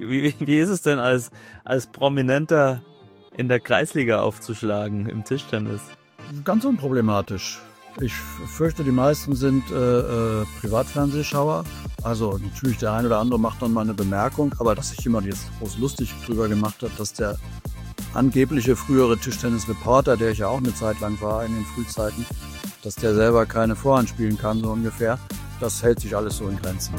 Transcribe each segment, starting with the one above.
Wie ist es denn als Prominenter in der Kreisliga aufzuschlagen im Tischtennis? Ganz unproblematisch. Ich fürchte, die meisten sind Privatfernsehschauer. Also natürlich der ein oder andere macht dann mal eine Bemerkung, aber dass sich jemand jetzt groß lustig drüber gemacht hat, dass der angebliche frühere Tischtennis-Reporter, der ich ja auch eine Zeit lang war in den Frühzeiten, dass der selber keine Vorhand spielen kann, so ungefähr. Das hält sich alles so in Grenzen.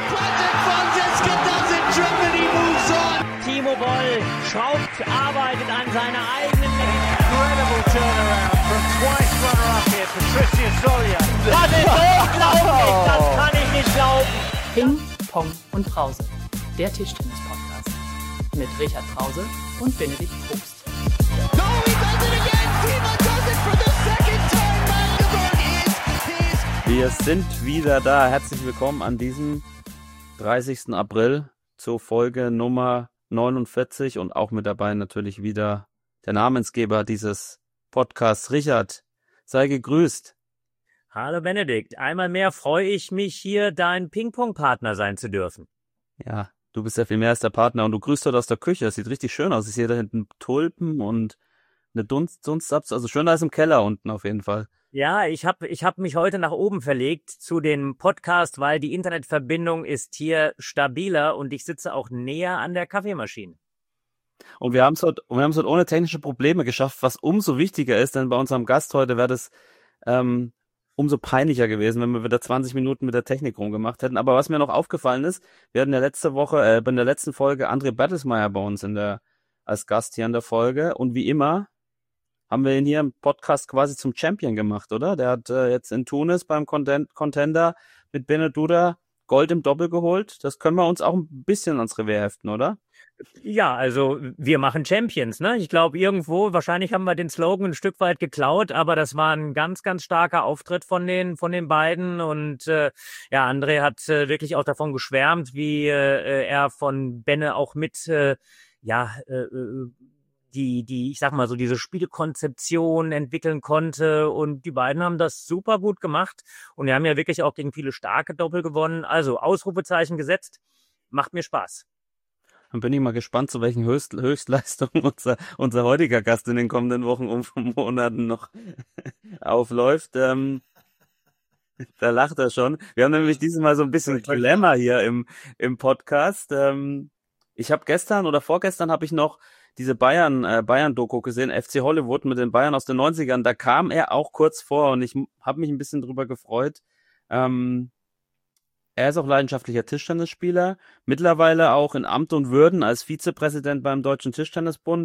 Timo Boll schraubt, arbeitet an seiner eigenen incredible turnaround from twice runner-up here, Patricia Solia. Das ist unglaublich, das kann ich nicht glauben. Ping, Pong und Brause, der Tischtennis-Podcast mit Richard Brause und Benedikt Probst. No, he does it again. Timo does it for the second time. Magdeburg is his. Wir sind wieder da. Herzlich willkommen an diesem 30. April zur Folge Nummer 49 und auch mit dabei natürlich wieder der Namensgeber dieses Podcasts, Richard. Sei gegrüßt. Hallo Benedikt, einmal mehr freue ich mich hier, dein Ping-Pong-Partner sein zu dürfen. Ja, du bist ja viel mehr als der Partner und du grüßt dort aus der Küche. Das sieht richtig schön aus. Ich sehe da hinten Tulpen und eine Dunstabs, also schöner als im Keller unten auf jeden Fall. Ja, ich hab mich heute nach oben verlegt zu dem Podcast, weil die Internetverbindung ist hier stabiler und ich sitze auch näher an der Kaffeemaschine. Und wir haben es heute ohne technische Probleme geschafft, was umso wichtiger ist, denn bei unserem Gast heute wäre das umso peinlicher gewesen, wenn wir wieder 20 Minuten mit der Technik rumgemacht hätten. Aber was mir noch aufgefallen ist, wir hatten ja letzte Woche, in der letzten Folge André Bertelsmeier bei uns als Gast hier in der Folge und wie immer haben wir ihn hier im Podcast quasi zum Champion gemacht, oder? Der hat jetzt in Tunis beim Contender mit Bene Duda Gold im Doppel geholt. Das können wir uns auch ein bisschen ans Revier heften, oder? Ja, also wir machen Champions, ne? Ich glaube irgendwo, wahrscheinlich haben wir den Slogan ein Stück weit geklaut, aber das war ein ganz, ganz starker Auftritt von den beiden und ja, André hat wirklich auch davon geschwärmt, wie er von Benne auch mit die, ich sag mal so, diese Spielkonzeption entwickeln konnte und die beiden haben das super gut gemacht und wir haben ja wirklich auch gegen viele starke Doppel gewonnen. Also Ausrufezeichen gesetzt, macht mir Spaß. Dann bin ich mal gespannt, zu welchen Höchstleistungen unser heutiger Gast in den kommenden Wochen und Monaten noch aufläuft. Da lacht er schon. Wir haben nämlich dieses Mal so ein bisschen Glamour hier im Podcast. Ich habe vorgestern habe ich noch diese Bayern-Doku gesehen, FC Hollywood mit den Bayern aus den 90ern. Da kam er auch kurz vor und ich habe mich ein bisschen drüber gefreut. Er ist auch leidenschaftlicher Tischtennisspieler, mittlerweile auch in Amt und Würden als Vizepräsident beim Deutschen Tischtennisbund.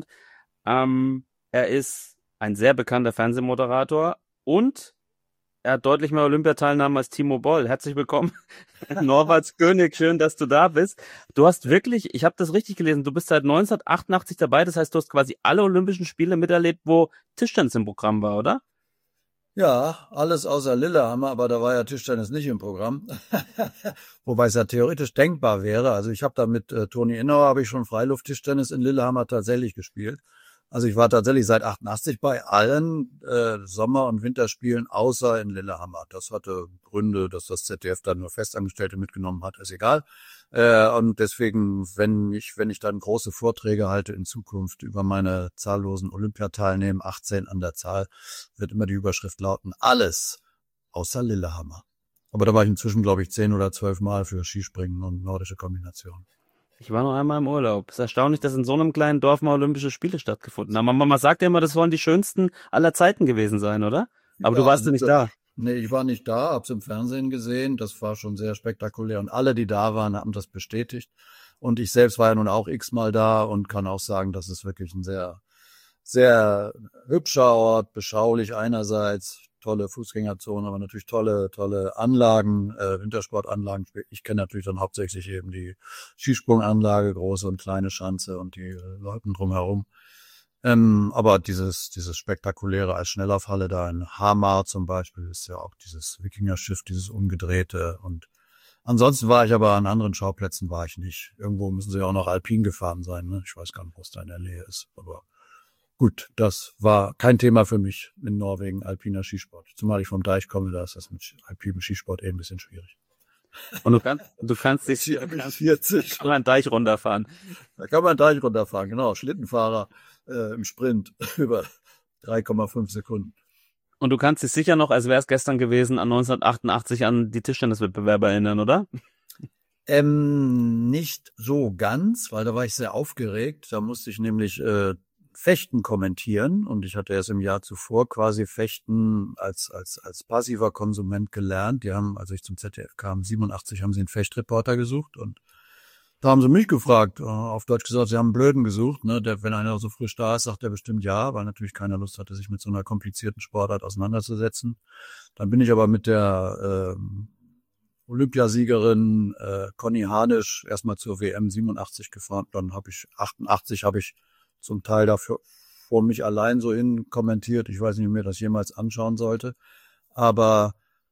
Er ist ein sehr bekannter Fernsehmoderator und er hat deutlich mehr Olympiateilnahmen als Timo Boll. Herzlich willkommen, Norberts König, schön, dass du da bist. Du hast wirklich, ich habe das richtig gelesen, du bist seit 1988 dabei, das heißt, du hast quasi alle Olympischen Spiele miterlebt, wo Tischtennis im Programm war, oder? Ja, alles außer Lillehammer, aber da war ja Tischtennis nicht im Programm. Wobei es ja theoretisch denkbar wäre. Also ich habe da mit Toni Innauer habe ich schon Freiluft-Tischtennis in Lillehammer tatsächlich gespielt. Also ich war tatsächlich seit 88 bei allen Sommer- und Winterspielen außer in Lillehammer. Das hatte Gründe, dass das ZDF dann nur Festangestellte mitgenommen hat, ist egal. Und deswegen, wenn ich dann große Vorträge halte in Zukunft über meine zahllosen Olympiateilnehmer, 18 an der Zahl, wird immer die Überschrift lauten, alles außer Lillehammer. Aber da war ich inzwischen, glaube ich, 10 oder 12 Mal für Skispringen und nordische Kombinationen. Ich war noch einmal im Urlaub. Es ist erstaunlich, dass in so einem kleinen Dorf mal Olympische Spiele stattgefunden haben. Man sagt ja immer, das sollen die schönsten aller Zeiten gewesen sein, oder? Aber ja, du warst ja nicht da. Nee, ich war nicht da, hab's im Fernsehen gesehen. Das war schon sehr spektakulär. Und alle, die da waren, haben das bestätigt. Und ich selbst war ja nun auch x-mal da und kann auch sagen, das ist wirklich ein sehr, sehr hübscher Ort, beschaulich einerseits, tolle Fußgängerzone, aber natürlich tolle Anlagen, Wintersportanlagen. Ich kenne natürlich dann hauptsächlich eben die Skisprunganlage, große und kleine Schanze und die Leuten drumherum. Aber dieses Spektakuläre als Schnelllaufhalle da in Hamar zum Beispiel ist ja auch dieses Wikingerschiff, dieses umgedrehte. Und ansonsten war ich aber an anderen Schauplätzen war ich nicht. Irgendwo müssen sie ja auch noch alpin gefahren sein, ne? Ich weiß gar nicht, wo es da in der Nähe ist, aber gut, das war kein Thema für mich in Norwegen, alpiner Skisport. Zumal ich vom Deich komme, da ist das mit alpinem Skisport ein bisschen schwierig. Und du kannst dich 40. einen Deich runterfahren. Da kann man einen Deich runterfahren, genau. Schlittenfahrer im Sprint über 3,5 Sekunden. Und du kannst dich sicher noch, als wäre es gestern gewesen, an 1988 an die Tischtenniswettbewerbe erinnern, oder? Nicht so ganz, weil da war ich sehr aufgeregt. Da musste ich nämlich Fechten kommentieren und ich hatte erst im Jahr zuvor quasi Fechten als passiver Konsument gelernt. Die haben, als ich zum ZDF kam, 87, haben sie einen Fechtreporter gesucht und da haben sie mich gefragt, auf Deutsch gesagt, sie haben einen Blöden gesucht, ne? Wenn einer so frisch da ist, sagt er bestimmt ja, weil natürlich keiner Lust hatte, sich mit so einer komplizierten Sportart auseinanderzusetzen. Dann bin ich aber mit der Olympiasiegerin Conny Hanisch erstmal zur WM 87 gefahren. Dann habe ich 88 zum Teil dafür vor mich allein so hin kommentiert. Ich weiß nicht, ob mir das jemals anschauen sollte. Aber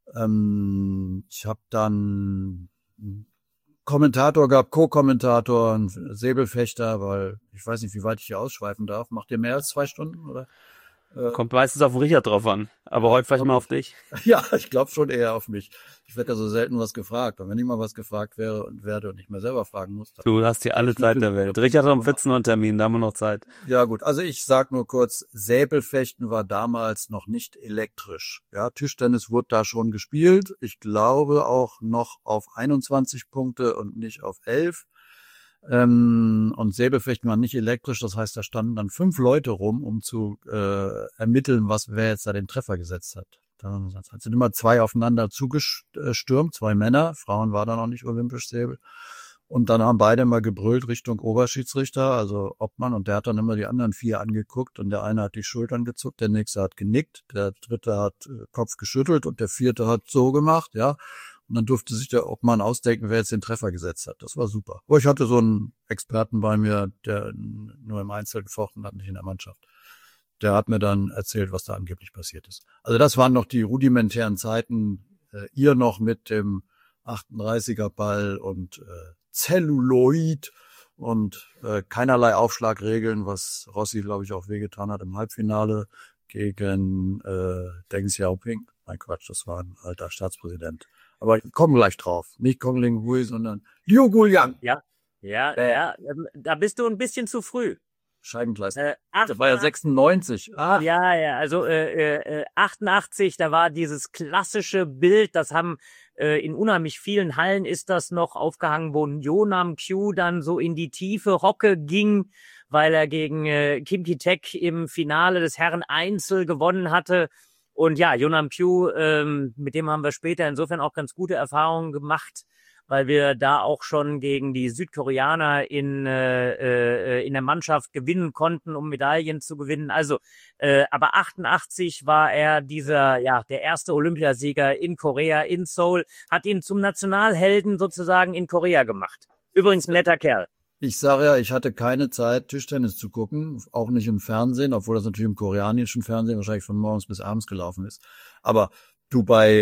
ich habe dann einen Kommentator gehabt, Co-Kommentator, einen Säbelfechter, weil ich weiß nicht, wie weit ich hier ausschweifen darf. Macht ihr mehr als 2 Stunden, oder? Kommt meistens auf den Richard drauf an. Aber heute vielleicht mal auf dich. Ja, ich glaube schon eher auf mich. Ich werde ja so selten was gefragt. Und wenn ich mal was gefragt werde und nicht mehr selber fragen muss. Du hast hier alle Zeit der Welt. Richard hat um 14 Uhr einen Termin, da haben wir noch Zeit. Ja gut, also ich sag nur kurz, Säbelfechten war damals noch nicht elektrisch. Ja, Tischtennis wurde da schon gespielt. Ich glaube auch noch auf 21 Punkte und nicht auf 11. Und Säbelfechten war nicht elektrisch, das heißt, da standen dann 5 Leute rum, um zu ermitteln, wer jetzt da den Treffer gesetzt hat. Da sind immer 2 aufeinander zugestürmt, 2 Männer, Frauen war da noch nicht olympisch Säbel. Und dann haben beide mal gebrüllt Richtung Oberschiedsrichter, also Obmann, und der hat dann immer die anderen 4 angeguckt und der eine hat die Schultern gezuckt, der nächste hat genickt, der dritte hat Kopf geschüttelt und der vierte hat so gemacht, ja. Und dann durfte sich der Obmann ausdenken, wer jetzt den Treffer gesetzt hat. Das war super. Aber ich hatte so einen Experten bei mir, der nur im Einzel gefochten hat, nicht in der Mannschaft. Der hat mir dann erzählt, was da angeblich passiert ist. Also das waren noch die rudimentären Zeiten. Ihr noch mit dem 38er Ball und Celluloid und keinerlei Aufschlagregeln, was Rossi, glaube ich, auch wehgetan hat im Halbfinale gegen Deng Xiaoping. Nein, Quatsch, das war ein alter Staatspräsident. Aber ich komme gleich drauf. Nicht Kong Ling Hui, sondern Liu Guliang. Ja, da bist du ein bisschen zu früh. Scheibengleis. Der war ja 96. Ah. Ja, also 88, da war dieses klassische Bild, das haben in unheimlich vielen Hallen ist das noch aufgehangen, wo Yeonam Kyu dann so in die tiefe Hocke ging, weil er gegen Kim Ki-taek im Finale des Herren-Einzel gewonnen hatte. Und ja, Yeonam Kyu, mit dem haben wir später insofern auch ganz gute Erfahrungen gemacht, weil wir da auch schon gegen die Südkoreaner in der Mannschaft gewinnen konnten, um Medaillen zu gewinnen. Also, aber 88 war er der erste Olympiasieger in Korea, in Seoul, hat ihn zum Nationalhelden sozusagen in Korea gemacht. Übrigens ein netter Kerl. Ich sage ja, ich hatte keine Zeit, Tischtennis zu gucken, auch nicht im Fernsehen, obwohl das natürlich im koreanischen Fernsehen wahrscheinlich von morgens bis abends gelaufen ist. Aber du bei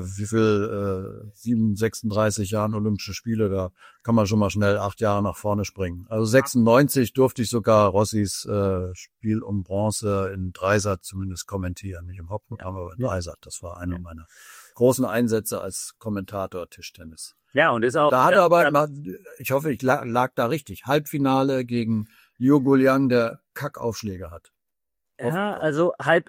36 Jahren Olympische Spiele, da kann man schon mal schnell 8 Jahre nach vorne springen. Also 96 durfte ich sogar Rossis Spiel um Bronze in Dreisat zumindest kommentieren, nicht im Hauptprogramm, aber in Dreisat. Das war einer meiner großen Einsätze als Kommentator Tischtennis. Ja, und ist auch. Da hat er aber, ich hoffe, ich lag da richtig, Halbfinale gegen Liu Guliang, der Kackaufschläge hat. Ja, also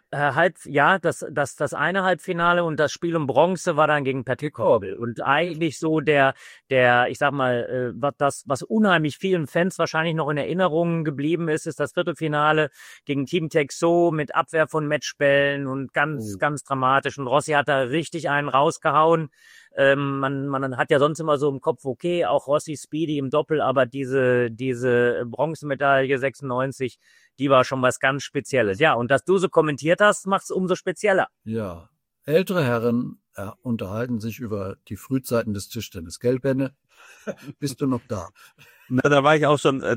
das eine Halbfinale und das Spiel um Bronze war dann gegen Petikov. Und eigentlich so ich sag mal, was unheimlich vielen Fans wahrscheinlich noch in Erinnerung geblieben ist das Viertelfinale gegen Team Texo mit Abwehr von Matchbällen und ganz dramatisch. Und Rossi hat da richtig einen rausgehauen. Man hat ja sonst immer so im Kopf, okay, auch Rossi Speedy im Doppel, aber diese Bronzemedaille 96, die war schon was ganz Spezielles. Ja, und dass du so kommentiert hast, macht es umso spezieller. Ja, ältere Herren unterhalten sich über die Frühzeiten des Tischtennis. Gell, Benne? Bist du noch da? Na, da war ich auch schon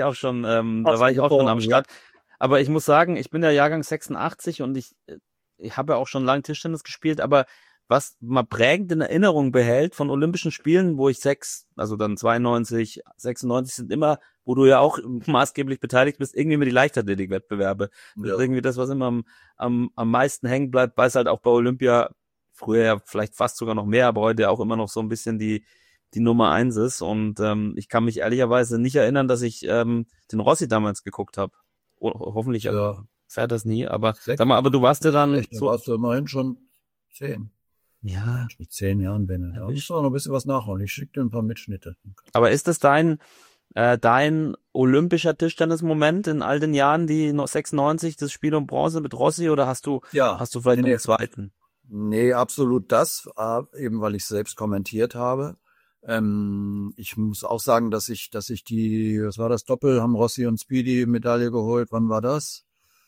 am Start. Aber ich muss sagen, ich bin ja Jahrgang 86 und ich habe ja auch schon lange Tischtennis gespielt, aber was man prägend in Erinnerung behält von Olympischen Spielen, wo ich 92, 96 sind immer, wo du ja auch maßgeblich beteiligt bist, irgendwie mit die Leichtathletik-Wettbewerbe. Das ist irgendwie das, was immer am meisten hängen bleibt, weil es halt auch bei Olympia früher ja vielleicht fast sogar noch mehr, aber heute auch immer noch so ein bisschen die Nummer 1 ist. Und ich kann mich ehrlicherweise nicht erinnern, dass ich den Rossi damals geguckt habe. Hoffentlich fährt das nie, aber sag mal, aber du warst ja dann Echt, so, warst du immerhin schon 10. Ja. Mit 10 Jahren bin ich. Da muss noch ein bisschen was nachholen. Ich schicke dir ein paar Mitschnitte. Aber ist das dein olympischer Tischtennis-Moment in all den Jahren, die 96, das Spiel um Bronze mit Rossi, oder hast du vielleicht noch einen zweiten? Nee, absolut das, eben weil ich selbst kommentiert habe. Ich muss auch sagen, dass ich was war das, Doppel, haben Rossi und Speedy Medaille geholt. Wann war das?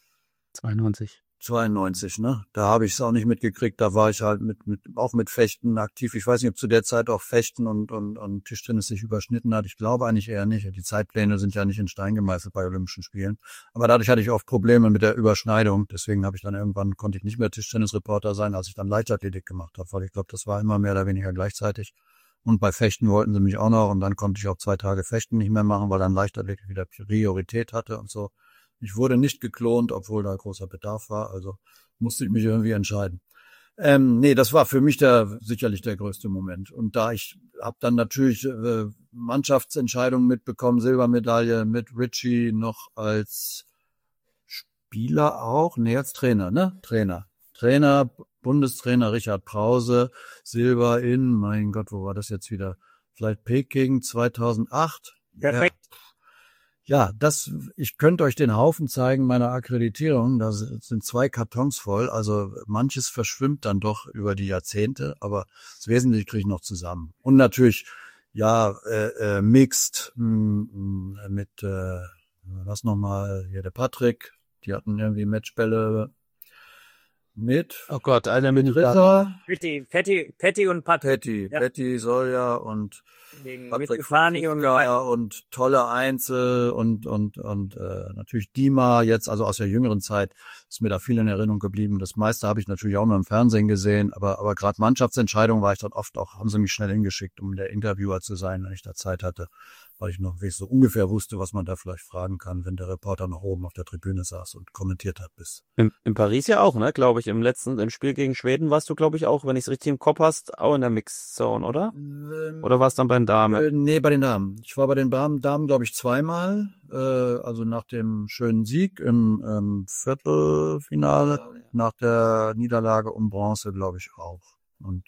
92, ne? Da habe ich es auch nicht mitgekriegt. Da war ich halt auch mit Fechten aktiv. Ich weiß nicht, ob zu der Zeit auch Fechten und Tischtennis sich überschnitten hat. Ich glaube eigentlich eher nicht. Die Zeitpläne sind ja nicht in Stein gemeißelt bei Olympischen Spielen. Aber dadurch hatte ich oft Probleme mit der Überschneidung. Deswegen habe ich dann konnte ich nicht mehr Tischtennisreporter sein, als ich dann Leichtathletik gemacht habe. Weil ich glaube, das war immer mehr oder weniger gleichzeitig. Und bei Fechten wollten sie mich auch noch. Und dann konnte ich auch 2 Tage Fechten nicht mehr machen, weil dann Leichtathletik wieder Priorität hatte und so. Ich wurde nicht geklont, obwohl da großer Bedarf war, also musste ich mich irgendwie entscheiden. Nee, das war für mich sicherlich der größte Moment. Und da ich habe dann natürlich Mannschaftsentscheidungen mitbekommen, Silbermedaille mit Richie noch als Spieler auch, nee, als Trainer, ne? Trainer, Bundestrainer Richard Prause, Silber mein Gott, wo war das jetzt wieder? Vielleicht Peking 2008. Perfekt. Ja, ich könnte euch den Haufen zeigen meiner Akkreditierung. Da sind 2 Kartons voll. Also manches verschwimmt dann doch über die Jahrzehnte, aber das Wesentliche kriege ich noch zusammen. Und natürlich, Mixed mit, was nochmal, hier der Patrick. Die hatten irgendwie Matchbälle mit. Oh Gott, einer mit Ritter. Petty und Patrick. Petty, Solja und Patrick und tolle Einzel und natürlich Dima jetzt, also aus der jüngeren Zeit, ist mir da viel in Erinnerung geblieben. Das meiste habe ich natürlich auch nur im Fernsehen gesehen, aber gerade Mannschaftsentscheidungen war ich dann oft auch, haben sie mich schnell hingeschickt, um der Interviewer zu sein, wenn ich da Zeit hatte, weil ich noch so ungefähr wusste, was man da vielleicht fragen kann, wenn der Reporter noch oben auf der Tribüne saß und kommentiert hat bis. In Paris ja auch, ne, glaube ich, im Spiel gegen Schweden warst du, glaube ich, auch, wenn ich es richtig im Kopf hast, auch in der Mixzone, oder? Oder warst du dann bei den Damen? Nee, bei den Damen. Ich war bei den Damen, glaube ich, 2-mal, also nach dem schönen Sieg im Viertelfinale, nach der Niederlage um Bronze, glaube ich, auch. Und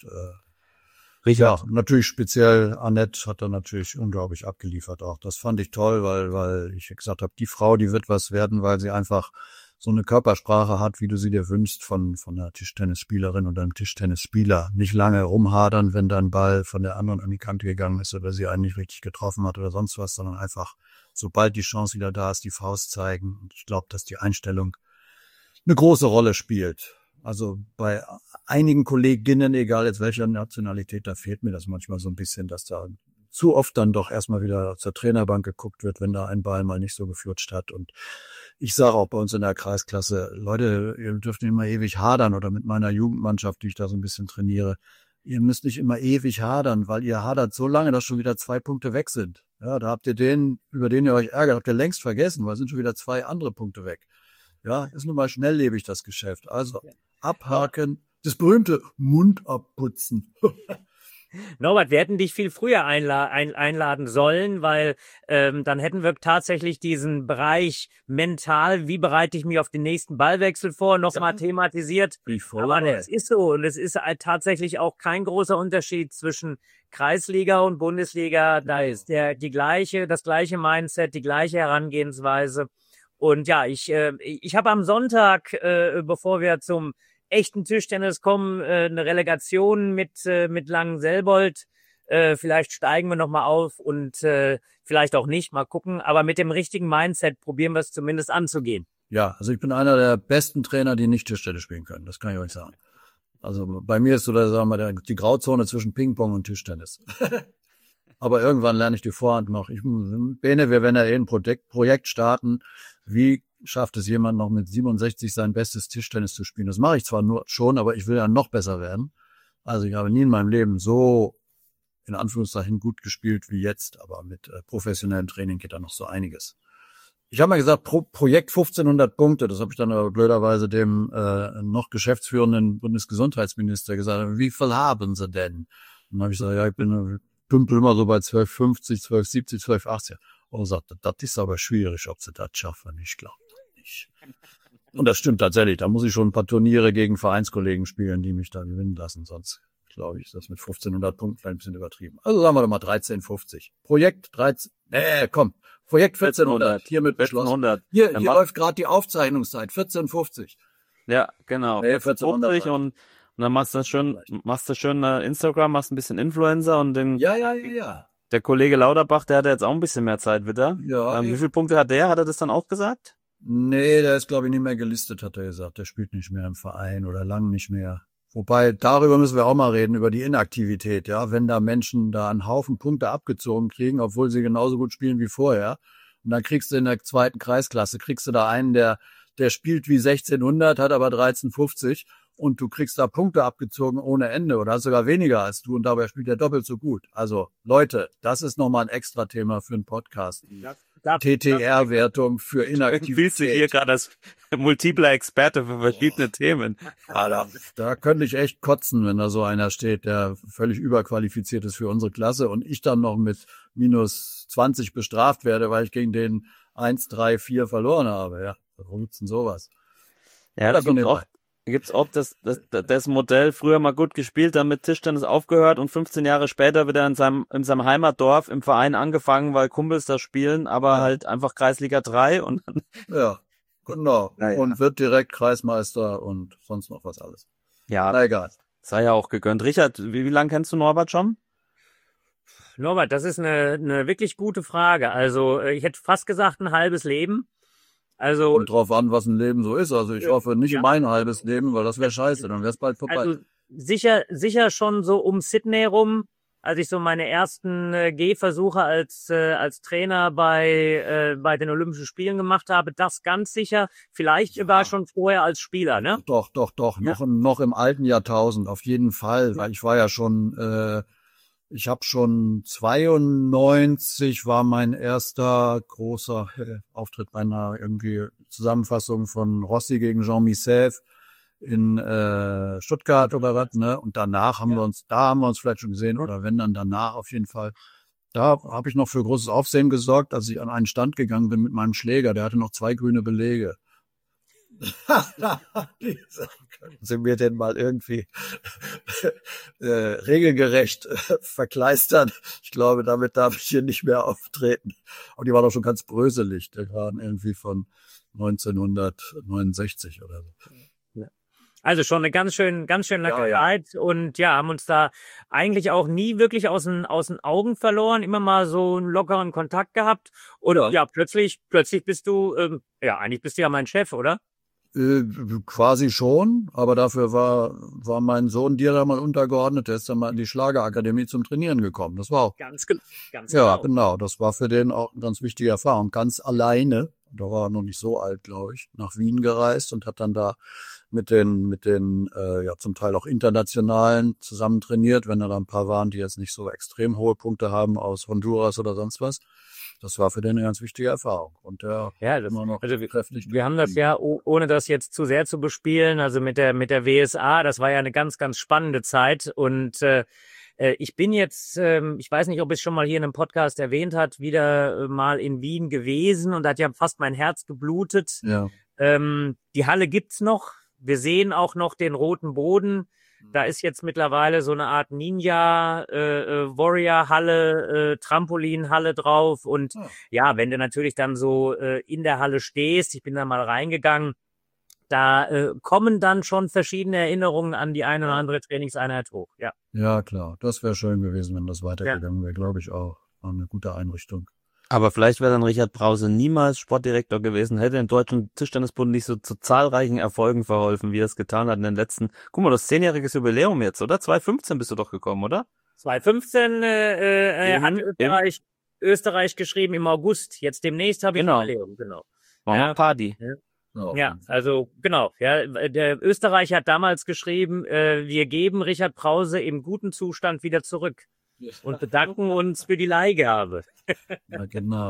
ja, natürlich speziell Annette hat da natürlich unglaublich abgeliefert auch. Das fand ich toll, weil ich gesagt habe, die Frau, die wird was werden, weil sie einfach so eine Körpersprache hat, wie du sie dir wünschst von einer Tischtennisspielerin oder einem Tischtennisspieler. Nicht lange rumhadern, wenn da ein Ball von der anderen an die Kante gegangen ist oder sie einen nicht richtig getroffen hat oder sonst was, sondern einfach, sobald die Chance wieder da ist, die Faust zeigen. Und ich glaube, dass die Einstellung eine große Rolle spielt. Also bei einigen Kolleginnen, egal jetzt welcher Nationalität, da fehlt mir das manchmal so ein bisschen, dass da zu oft dann doch erstmal wieder zur Trainerbank geguckt wird, wenn da ein Ball mal nicht so geflutscht hat. Und ich sage auch bei uns in der Kreisklasse, Leute, ihr dürft nicht immer ewig hadern, oder mit meiner Jugendmannschaft, die ich da so ein bisschen trainiere. Ihr müsst nicht immer ewig hadern, weil ihr hadert so lange, dass schon wieder 2 Punkte weg sind. Ja, da habt ihr über den ihr euch ärgert, habt ihr längst vergessen, weil sind schon wieder 2 andere Punkte weg. Ja, ist nun mal schnelllebig, das Geschäft. Also abhaken, das berühmte Mund abputzen. Norbert, wir hätten dich viel früher einladen sollen, weil dann hätten wir tatsächlich diesen Bereich mental, wie bereite ich mich auf den nächsten Ballwechsel vor, nochmal thematisiert. Aber es ist so, und es ist tatsächlich auch kein großer Unterschied zwischen Kreisliga und Bundesliga. Da ist das gleiche Mindset, die gleiche Herangehensweise. Und ja, ich habe am Sonntag, bevor wir zum echten Tischtennis kommen, eine Relegation mit Langen-Selbold. Vielleicht steigen wir nochmal auf und vielleicht auch nicht, mal gucken. Aber mit dem richtigen Mindset probieren wir es zumindest anzugehen. Ja, also ich bin einer der besten Trainer, die nicht Tischtennis spielen können. Das kann ich euch sagen. Also bei mir ist so, sagen wir, die Grauzone zwischen Ping-Pong und Tischtennis. Aber irgendwann lerne ich die Vorhand noch. Wir werden ja ein Projekt starten. Wie schafft es jemand noch mit 67 sein bestes Tischtennis zu spielen? Das mache ich zwar nur schon, aber ich will ja noch besser werden. Also ich habe nie in meinem Leben so, in Anführungszeichen, gut gespielt wie jetzt. Aber mit professionellem Training geht da noch so einiges. Ich habe mal gesagt, Projekt 1500 Punkte. Das habe ich dann aber blöderweise dem noch geschäftsführenden Bundesgesundheitsminister gesagt. Wie viel haben Sie denn? Und dann habe ich gesagt, ja, ich dümpel immer so bei 1250, 1270, 1280. Und er sagte, das ist aber schwierig, ob Sie das schaffen. Ich glaube nicht. Und das stimmt tatsächlich. Da muss ich schon ein paar Turniere gegen Vereinskollegen spielen, die mich da gewinnen lassen. Sonst glaube ich, ist das mit 1500 Punkten vielleicht ein bisschen übertrieben. Also sagen wir doch mal 1350. Projekt 13, Projekt 1400, hiermit beschlossen. 1400. Hier läuft gerade die Aufzeichnungszeit, 1450. Ja, genau. Nee, 1400 und dann machst du schön Instagram, machst ein bisschen Influencer und Ja. der Kollege Lauterbach, der hat jetzt auch ein bisschen mehr Zeit wieder. Ja. Wie viele Punkte hat der? Hat er das dann auch gesagt? Nee, der ist, glaube ich, nicht mehr gelistet, hat er gesagt. Der spielt nicht mehr im Verein oder lang nicht mehr. Wobei, darüber müssen wir auch mal reden, über die Inaktivität, ja. Wenn da Menschen da einen Haufen Punkte abgezogen kriegen, obwohl sie genauso gut spielen wie vorher. Und dann kriegst du in der zweiten Kreisklasse, kriegst du da einen, der spielt wie 1600, hat aber 1350 und du kriegst da Punkte abgezogen ohne Ende oder hast sogar weniger als du und dabei spielt er doppelt so gut. Also, Leute, das ist nochmal ein extra Thema für einen Podcast. TTR-Wertung für Inaktivität. Fühlst du hier gerade als multipler Experte für verschiedene Themen? Da könnte ich echt kotzen, wenn da so einer steht, der völlig überqualifiziert ist für unsere Klasse und ich dann noch mit minus 20 bestraft werde, weil ich gegen den 1, 3, 4 verloren habe. Ja, warum gibt's denn sowas? Ja, da gibt's oft das Modell, früher mal gut gespielt, dann mit Tischtennis aufgehört und 15 Jahre später wieder in seinem Heimatdorf im Verein angefangen, weil Kumpels da spielen, aber halt einfach Kreisliga 3 und dann. Ja, genau. Naja. Und wird direkt Kreismeister und sonst noch was alles. Ja, na egal. Sei ja auch gegönnt. Richard, wie lange kennst du Norbert schon? Norbert, das ist eine wirklich gute Frage. Also ich hätte fast gesagt ein halbes Leben. Also Kommt drauf an, was ein Leben so ist. Also ich hoffe nicht mein halbes Leben, weil das wäre scheiße, dann wäre es bald vorbei. Also sicher schon so um Sydney rum, als ich so meine ersten Gehversuche als Trainer bei den Olympischen Spielen gemacht habe, das ganz sicher. Vielleicht sogar schon vorher als Spieler, ne? Doch. Ja. Noch im alten Jahrtausend, auf jeden Fall, weil ich war ja schon, ich habe schon 92 war mein erster großer Auftritt bei einer irgendwie Zusammenfassung von Rossi gegen Jean Missev in Stuttgart oder was, ne? Und danach haben wir uns vielleicht schon gesehen oder wenn dann danach auf jeden Fall. Da habe ich noch für großes Aufsehen gesorgt, als ich an einen Stand gegangen bin mit meinem Schläger. Der hatte noch 2 grüne Belege. Können Sie mir denn mal irgendwie regelgerecht verkleistern? Ich glaube, damit darf ich hier nicht mehr auftreten. Aber die waren doch schon ganz bröselig. Die waren irgendwie von 1969 oder so. Also schon eine ganz schön lange Zeit und ja, haben uns da eigentlich auch nie wirklich aus den Augen verloren, immer mal so einen lockeren Kontakt gehabt. Oder ja, plötzlich bist du, eigentlich bist du ja mein Chef, oder? Quasi schon, aber dafür war mein Sohn dir da mal untergeordnet, der ist dann mal in die Schlagerakademie zum Trainieren gekommen. Das war auch Ganz genau. ja, genau. Das war für den auch eine ganz wichtige Erfahrung. Ganz alleine, da war er noch nicht so alt, glaube ich, nach Wien gereist und hat dann da mit den zum Teil auch internationalen zusammen trainiert, wenn da ein paar waren, die jetzt nicht so extrem hohe Punkte haben aus Honduras oder sonst was. Das war für den eine ganz wichtige Erfahrung. Und der immer noch kräftig. Wir haben das ja, ohne das jetzt zu sehr zu bespielen, also mit der WSA, das war ja eine ganz, ganz spannende Zeit. Und ich bin jetzt, ich weiß nicht, ob ich es schon mal hier in einem Podcast erwähnt hat, wieder mal in Wien gewesen und da hat ja fast mein Herz geblutet. Ja. Die Halle gibt's noch. Wir sehen auch noch den roten Boden. Da ist jetzt mittlerweile so eine Art Ninja-Warrior-Halle, Trampolin-Halle drauf. Und ja, wenn du natürlich dann so in der Halle stehst, ich bin da mal reingegangen, da kommen dann schon verschiedene Erinnerungen an die eine oder andere Trainingseinheit hoch. Ja, Ja, klar. Das wäre schön gewesen, wenn das weitergegangen wäre, glaube ich auch. War eine gute Einrichtung. Aber vielleicht wäre dann Richard Brause niemals Sportdirektor gewesen, hätte den Deutschen Tischtennisbund nicht so zu zahlreichen Erfolgen verholfen, wie er es getan hat in den letzten, guck mal, das 10-jähriges Jubiläum jetzt, oder? 2015 bist du doch gekommen, oder? 2015 hat Österreich geschrieben im August. Jetzt demnächst habe ich Jubiläum, genau. War Ja. Party. Ja, also genau. Ja, der Österreicher hat damals geschrieben, wir geben Richard Brause im guten Zustand wieder zurück und bedanken uns für die Leihgabe. Ja, genau.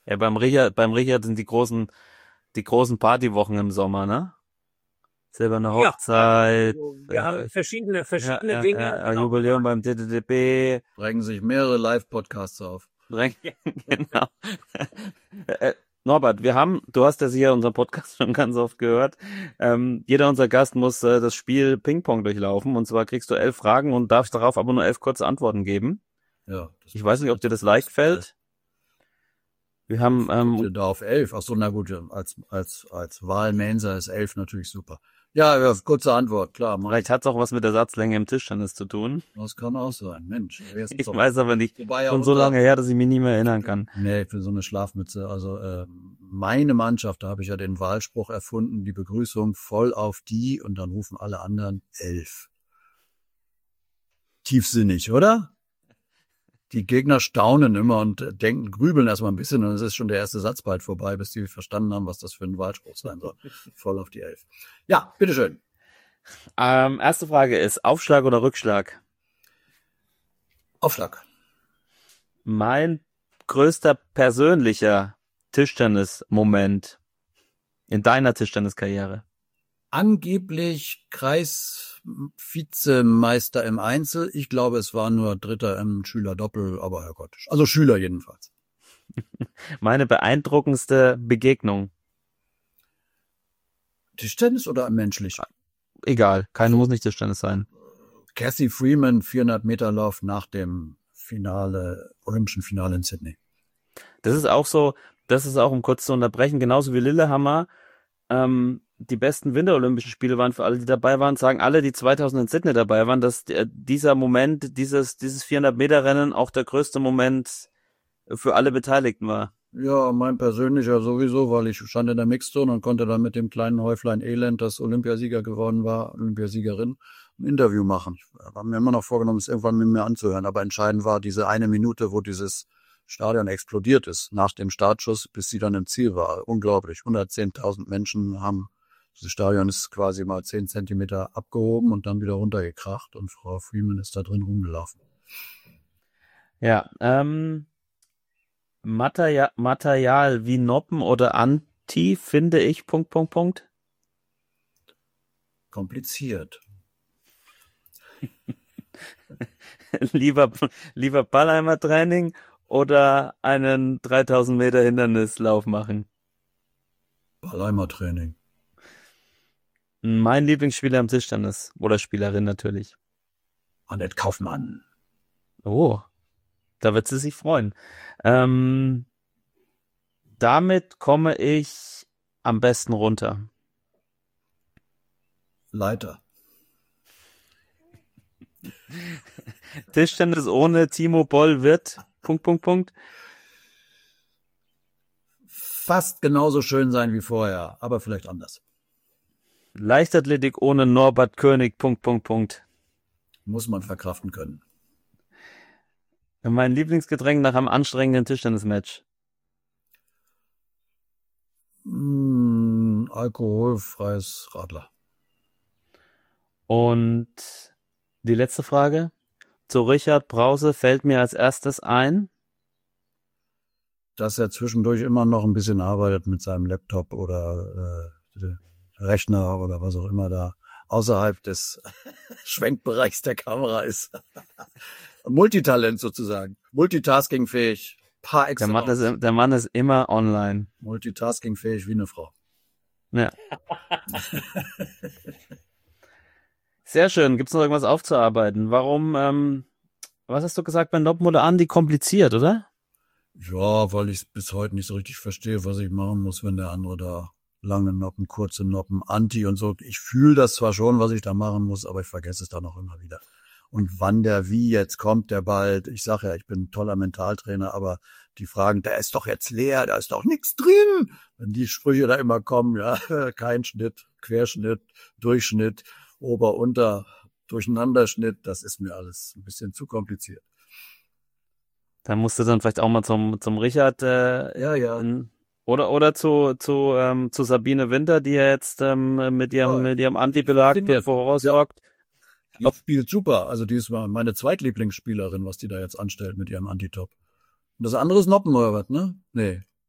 Ja, beim Richard sind die großen Partywochen im Sommer, ne? Silberne Hochzeit. Also, wir haben verschiedene ja, Dinge. ja, Jubiläum beim DDDB. Drängen sich mehrere Live-Podcasts auf. Genau. Norbert, du hast ja sicher unseren Podcast schon ganz oft gehört. Jeder unserer Gast muss das Spiel Ping-Pong durchlaufen. Und zwar kriegst du 11 Fragen und darfst darauf aber nur 11 kurze Antworten geben. Ja. Ich weiß nicht, ob dir das leicht fällt. Wir haben Da auf 11. Ach so, na gut, als Wahlmenser ist 11 natürlich super. Ja, kurze Antwort, klar. Vielleicht hat es auch was mit der Satzlänge im Tischtennis zu tun. Das kann auch sein, Mensch. Ich weiß aber nicht. Wobei Schon so lange her, dass ich mich nicht mehr erinnern kann. Nee, für so eine Schlafmütze. Also meine Mannschaft, da habe ich ja den Wahlspruch erfunden, die Begrüßung voll auf die und dann rufen alle anderen 11. Tiefsinnig, oder? Die Gegner staunen immer und grübeln erstmal ein bisschen und es ist schon der erste Satz bald vorbei, bis die verstanden haben, was das für ein Wahlspruch sein soll. Voll auf die 11. Ja, bitteschön. Erste Frage ist, Aufschlag oder Rückschlag? Aufschlag. Mein größter persönlicher Tischtennis-Moment in deiner Tischtenniskarriere? Angeblich Kreisvizemeister im Einzel. Ich glaube, es war nur Dritter im Schülerdoppel, aber Herrgott. Also Schüler jedenfalls. Meine beeindruckendste Begegnung? Tischtennis oder menschlich? Egal, muss nicht Tischtennis sein. Cassie Freeman, 400 Meter Lauf nach dem Olympischen Finale in Sydney. Das ist auch, um kurz zu unterbrechen, genauso wie Lillehammer, die besten Winterolympischen Spiele waren für alle, die dabei waren, sagen alle, die 2000 in Sydney dabei waren, dass dieser Moment, dieses 400-Meter-Rennen auch der größte Moment für alle Beteiligten war. Ja, mein persönlicher sowieso, weil ich stand in der Mixzone und konnte dann mit dem kleinen Häuflein Elend, das Olympiasieger geworden war, Olympiasiegerin, ein Interview machen. Ich habe mir immer noch vorgenommen, es irgendwann mit mir anzuhören, aber entscheidend war diese eine Minute, wo dieses Stadion explodiert ist, nach dem Startschuss, bis sie dann im Ziel war. Unglaublich. 110.000 Menschen haben, dieses Stadion ist quasi mal 10 Zentimeter abgehoben und dann wieder runtergekracht und Frau Freeman ist da drin rumgelaufen. Ja, Material wie Noppen oder Anti finde ich, .. Kompliziert. lieber Ballheimer-Training oder einen 3000 Meter Hindernislauf machen? Ballheimer-Training. Mein Lieblingsspieler im Tischtennis oder Spielerin natürlich. Annette Kaufmann. Oh, da wird sie sich freuen. Damit komme ich am besten runter. Leiter. Tischtennis ohne Timo Boll wird ... Fast genauso schön sein wie vorher, aber vielleicht anders. Leichtathletik ohne Norbert König ... Muss man verkraften können. Mein Lieblingsgetränk nach einem anstrengenden Tischtennismatch. Alkoholfreies Radler. Und die letzte Frage. Zu Richard Brause fällt mir als erstes ein, dass er zwischendurch immer noch ein bisschen arbeitet mit seinem Laptop oder Rechner oder was auch immer da außerhalb des Schwenkbereichs der Kamera ist. Multitalent sozusagen. Multitaskingfähig. Par excellence. der Mann ist immer online. Multitaskingfähig wie eine Frau. Ja. Sehr schön. Gibt's noch irgendwas aufzuarbeiten? Warum, was hast du gesagt bei Noppen oder Andi? Kompliziert, oder? Ja, weil ich bis heute nicht so richtig verstehe, was ich machen muss, wenn der andere da lange Noppen, kurze Noppen, Anti und so. Ich fühle das zwar schon, was ich da machen muss, aber ich vergesse es dann auch immer wieder. Und wann der wie jetzt kommt, der bald. Ich sage ja, ich bin ein toller Mentaltrainer, aber die fragen, der ist doch jetzt leer, da ist doch nichts drin. Wenn die Sprüche da immer kommen, ja, kein Schnitt, Querschnitt, Durchschnitt, Ober-, Unter-, Durcheinanderschnitt, das ist mir alles ein bisschen zu kompliziert. Da musst du dann vielleicht auch mal zum Richard, Ja. Oder zu Sabine Winter, die ja jetzt mit ihrem Anti-Belag voraussorgt. Die spielt super. Also die ist meine Zweitlieblingsspielerin, was die da jetzt anstellt mit ihrem Antitop. Und das andere ist Noppen oder was, ne? Nee.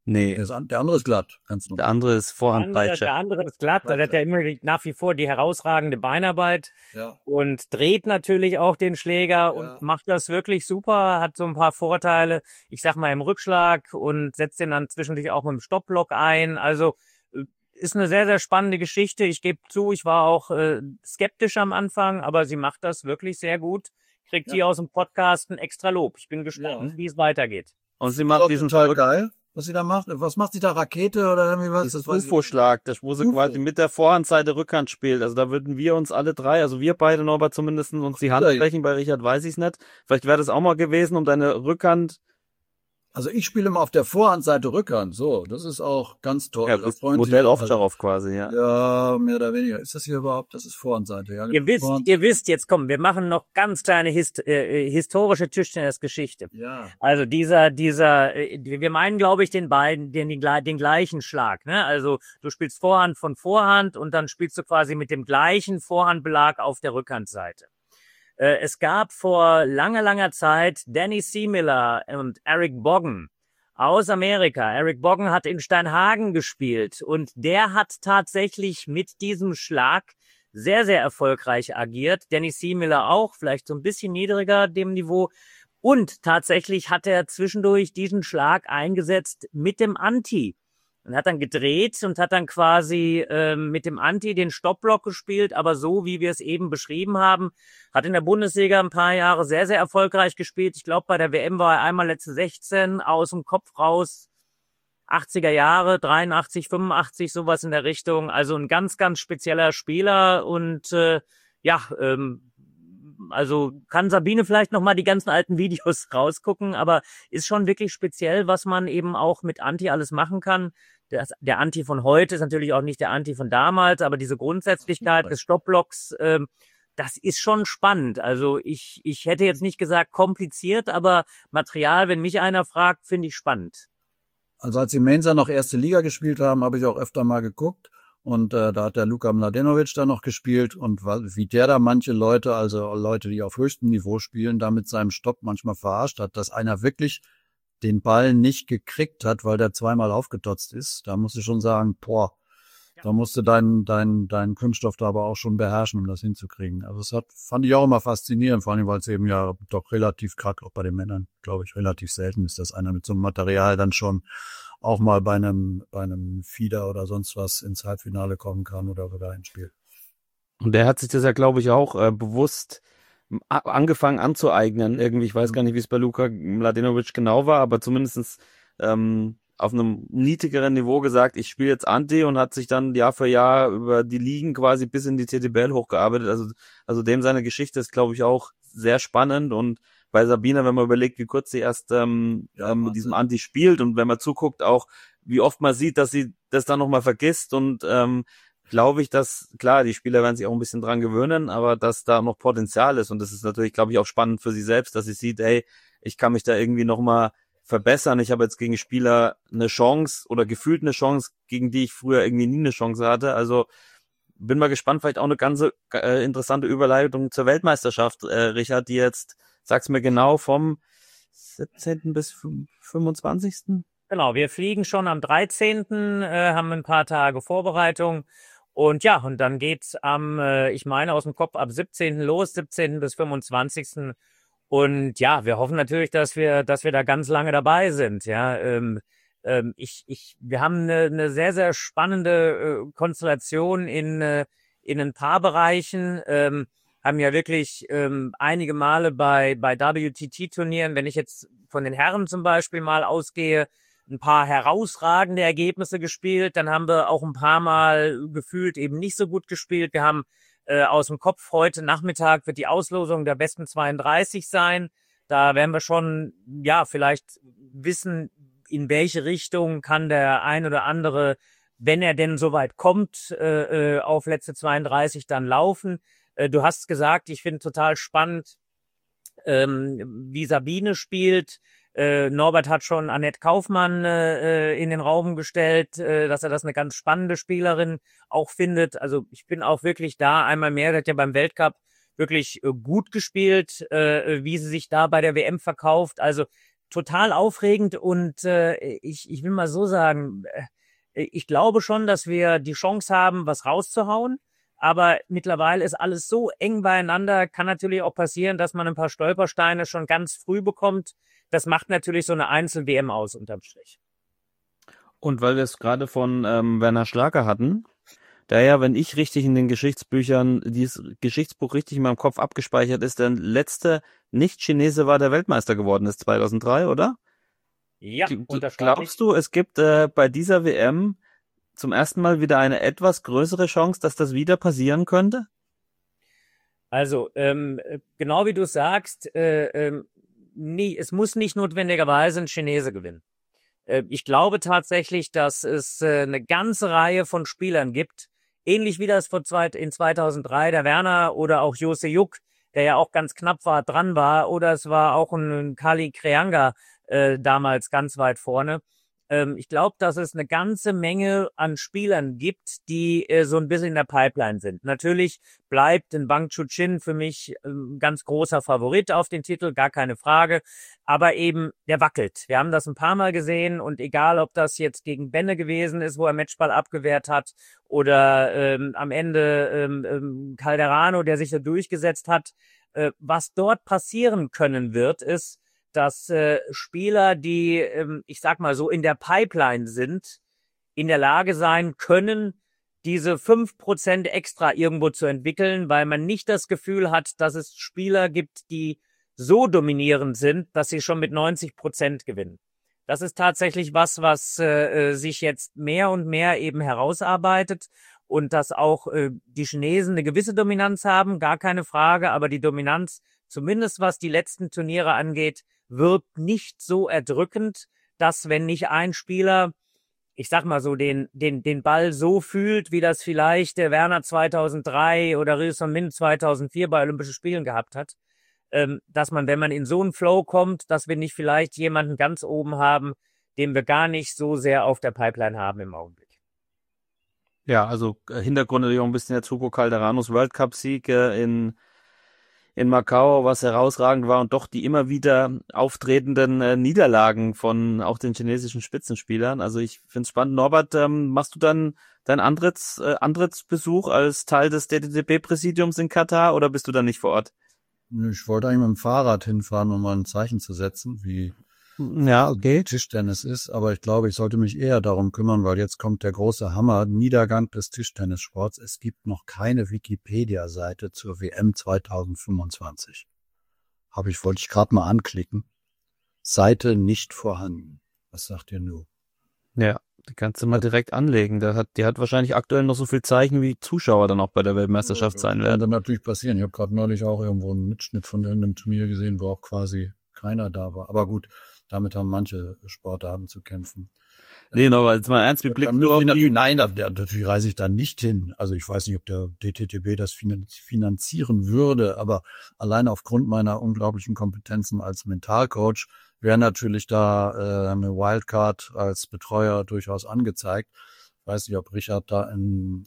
Nee, Der andere ist glatt, ganz normal. der andere ist Vorhandpeitsche. Der andere ist glatt, der hat ja immer nach wie vor die herausragende Beinarbeit Ja. und dreht natürlich auch den Schläger und macht das wirklich super, hat so ein paar Vorteile, ich sag mal im Rückschlag und setzt den dann zwischendurch auch mit dem Stoppblock ein. Also ist eine sehr, sehr spannende Geschichte. Ich gebe zu, ich war auch skeptisch am Anfang, aber sie macht das wirklich sehr gut. Kriegt hier aus dem Podcast ein extra Lob. Ich bin gespannt, wie es weitergeht. Und sie Das macht ist diesen total geil, was sie da macht. Was macht sie da? Rakete oder irgendwie was? Das ist weiß ich UFO-Schlag, das wo sie UFO. quasi mit der Vorhandseite Rückhand spielt. Also da würden wir uns alle drei, also wir beide, Norbert, zumindest uns die Hand Ja. brechen, bei Richard weiß ich es nicht. Vielleicht wäre das auch mal gewesen, um deine Rückhand. Also ich spiele immer auf der Vorhandseite Rückhand. So, das ist auch ganz toll. Ja, Da freuen sich Modell alle. Ovtcharov quasi, ja. Ja, mehr oder weniger. Ist das hier überhaupt? Das ist Vorhandseite, ja. Ihr wisst jetzt, komm, wir machen noch ganz kleine historische Tischtennisgeschichte. Ja. Also wir meinen, glaube ich, den gleichen Schlag, ne? Also du spielst Vorhand von Vorhand und dann spielst du quasi mit dem gleichen Vorhandbelag auf der Rückhandseite. Es gab vor langer, langer Zeit Danny Seemiller und Eric Boggan aus Amerika. Eric Boggan hat in Steinhagen gespielt und der hat tatsächlich mit diesem Schlag sehr, sehr erfolgreich agiert. Danny Seemiller auch, vielleicht so ein bisschen niedriger dem Niveau. Und tatsächlich hat er zwischendurch diesen Schlag eingesetzt mit dem Anti. Und hat dann gedreht und hat dann quasi mit dem Anti den Stoppblock gespielt, aber so, wie wir es eben beschrieben haben. Hat in der Bundesliga ein paar Jahre sehr, sehr erfolgreich gespielt. Ich glaube, bei der WM war er einmal letzte 16, aus dem Kopf raus, 80er Jahre, 83, 85, sowas in der Richtung. Also ein ganz, ganz spezieller Spieler und also kann Sabine vielleicht noch mal die ganzen alten Videos rausgucken, aber ist schon wirklich speziell, was man eben auch mit Anti alles machen kann. Der Anti von heute ist natürlich auch nicht der Anti von damals, aber diese Grundsätzlichkeit des Stoppblocks, das ist schon spannend. Also ich hätte jetzt nicht gesagt kompliziert, aber Material, wenn mich einer fragt, finde ich spannend. Also als die Mainzer noch erste Liga gespielt haben, habe ich auch öfter mal geguckt. Und da hat der Luka Mladenovic da noch gespielt. Und wie der da manche Leute, also Leute, die auf höchstem Niveau spielen, da mit seinem Stopp manchmal verarscht hat, dass einer wirklich den Ball nicht gekriegt hat, weil der zweimal aufgetotzt ist. Da musst du schon sagen, boah, da musst du deinen Kunststoff da aber auch schon beherrschen, um das hinzukriegen. Also fand ich auch immer faszinierend, vor allem, weil es eben ja doch relativ, gerade auch bei den Männern, glaube ich, relativ selten ist, dass einer mit so einem Material dann schon auch mal bei einem Fieder oder sonst was ins Halbfinale kommen kann oder sogar ins Spiel. Und der hat sich das ja, glaube ich, auch bewusst angefangen anzueignen. Irgendwie, ich weiß gar nicht, wie es bei Luka Mladenovic genau war, aber zumindestens auf einem niedrigeren Niveau gesagt, ich spiele jetzt Anti und hat sich dann Jahr für Jahr über die Ligen quasi bis in die TTBL hochgearbeitet. Also dem seine Geschichte ist, glaube ich, auch sehr spannend. Und bei Sabina, wenn man überlegt, wie kurz sie erst mit diesem Anti spielt und wenn man zuguckt auch, wie oft man sieht, dass sie das dann nochmal vergisst und glaube ich, dass, klar, die Spieler werden sich auch ein bisschen dran gewöhnen, aber dass da noch Potenzial ist und das ist natürlich, glaube ich, auch spannend für sie selbst, dass sie sieht, ey, ich kann mich da irgendwie nochmal verbessern. Ich habe jetzt gegen Spieler eine Chance oder gefühlt eine Chance, gegen die ich früher irgendwie nie eine Chance hatte. Also bin mal gespannt, vielleicht auch eine ganz interessante Überleitung zur Weltmeisterschaft, Richard, die jetzt, sag's mir genau, vom 17. bis 25. Genau, wir fliegen schon am 13., haben ein paar Tage Vorbereitung und ja, und dann geht's ich meine aus dem Kopf, ab 17. los, 17. bis 25. Und ja, wir hoffen natürlich, dass wir da ganz lange dabei sind. Ja, wir haben eine sehr, sehr spannende Konstellation in ein paar Bereichen. Haben ja wirklich einige Male bei WTT-Turnieren, wenn ich jetzt von den Herren zum Beispiel mal ausgehe, ein paar herausragende Ergebnisse gespielt. Dann haben wir auch ein paar Mal gefühlt eben nicht so gut gespielt. Wir haben aus dem Kopf, heute Nachmittag wird die Auslosung der besten 32 sein. Da werden wir schon, ja, vielleicht wissen, in welche Richtung kann der ein oder andere, wenn er denn soweit kommt, auf letzte 32 dann laufen. Du hast gesagt, ich finde total spannend, wie Sabine spielt. Norbert hat schon Annette Kaufmann in den Raum gestellt, dass er das eine ganz spannende Spielerin auch findet. Also ich bin auch wirklich da einmal mehr, der hat ja beim Weltcup wirklich gut gespielt, wie sie sich da bei der WM verkauft. Also total aufregend und ich will mal so sagen, ich glaube schon, dass wir die Chance haben, was rauszuhauen. Aber mittlerweile ist alles so eng beieinander, kann natürlich auch passieren, dass man ein paar Stolpersteine schon ganz früh bekommt. Das macht natürlich so eine Einzel-WM aus, unterm Strich. Und weil wir es gerade von Werner Schlager hatten, der ja, wenn ich richtig in den Geschichtsbüchern, dieses Geschichtsbuch richtig in meinem Kopf abgespeichert ist, der letzte Nicht-Chinese war, der Weltmeister geworden ist 2003, oder? Ja, Glaubst du, es gibt bei dieser WM zum ersten Mal wieder eine etwas größere Chance, dass das wieder passieren könnte? Also, genau wie du sagst, es muss nicht notwendigerweise ein Chinese gewinnen. Ich glaube tatsächlich, dass es eine ganze Reihe von Spielern gibt, ähnlich wie das in 2003 der Werner oder auch Jo Se-Hyuk, der ja auch ganz knapp dran war, oder es war auch ein Kali Kreanga damals ganz weit vorne. Ich glaube, dass es eine ganze Menge an Spielern gibt, die so ein bisschen in der Pipeline sind. Natürlich bleibt ein Wang Chuqin für mich ganz großer Favorit auf den Titel, gar keine Frage. Aber eben, der wackelt. Wir haben das ein paar Mal gesehen und egal, ob das jetzt gegen Benne gewesen ist, wo er Matchball abgewehrt hat, oder am Ende Calderano, der sich da durchgesetzt hat, was dort passieren können wird, ist, dass Spieler, die, ich sag mal so, in der Pipeline sind, in der Lage sein können, diese 5% extra irgendwo zu entwickeln, weil man nicht das Gefühl hat, dass es Spieler gibt, die so dominierend sind, dass sie schon mit 90% gewinnen. Das ist tatsächlich was sich jetzt mehr und mehr eben herausarbeitet und dass auch die Chinesen eine gewisse Dominanz haben, gar keine Frage, aber die Dominanz, zumindest was die letzten Turniere angeht, wirkt nicht so erdrückend, dass wenn nicht ein Spieler, ich sag mal so, den Ball so fühlt, wie das vielleicht der Werner 2003 oder Rhys Min 2004 bei Olympischen Spielen gehabt hat, dass man, wenn man in so einen Flow kommt, dass wir nicht vielleicht jemanden ganz oben haben, den wir gar nicht so sehr auf der Pipeline haben im Augenblick. Ja, also Hintergrund natürlich auch ein bisschen der Zuko Calderanos World Cup Sieg in Macau, was herausragend war und doch die immer wieder auftretenden Niederlagen von auch den chinesischen Spitzenspielern. Also ich finde es spannend. Norbert, machst du dann deinen Antrittsbesuch als Teil des DTTP-Präsidiums in Katar oder bist du dann nicht vor Ort? Ich wollte eigentlich mit dem Fahrrad hinfahren, um mal ein Zeichen zu setzen, wie ja, okay. Tischtennis ist, aber ich glaube, ich sollte mich eher darum kümmern, weil jetzt kommt der große Hammer, Niedergang des Tischtennissports. Es gibt noch keine Wikipedia-Seite zur WM 2025. Wollte ich gerade mal anklicken. Seite nicht vorhanden. Was sagt ihr nun? Ja, die kannst du mal direkt anlegen. Die hat wahrscheinlich aktuell noch so viel Zeichen, wie Zuschauer dann auch bei der Weltmeisterschaft sein werden. Das kann natürlich passieren. Ich habe gerade neulich auch irgendwo einen Mitschnitt von irgendeinem Turnier gesehen, wo auch quasi keiner da war. Aber gut, damit haben manche Sportarten zu kämpfen. Nee, aber jetzt mal ernst, wir blicken nur auf die... Nein, natürlich reise ich da nicht hin. Also ich weiß nicht, ob der DTTB das finanzieren würde, aber allein aufgrund meiner unglaublichen Kompetenzen als Mentalcoach wäre natürlich da eine Wildcard als Betreuer durchaus angezeigt. Ich weiß nicht, ob Richard da im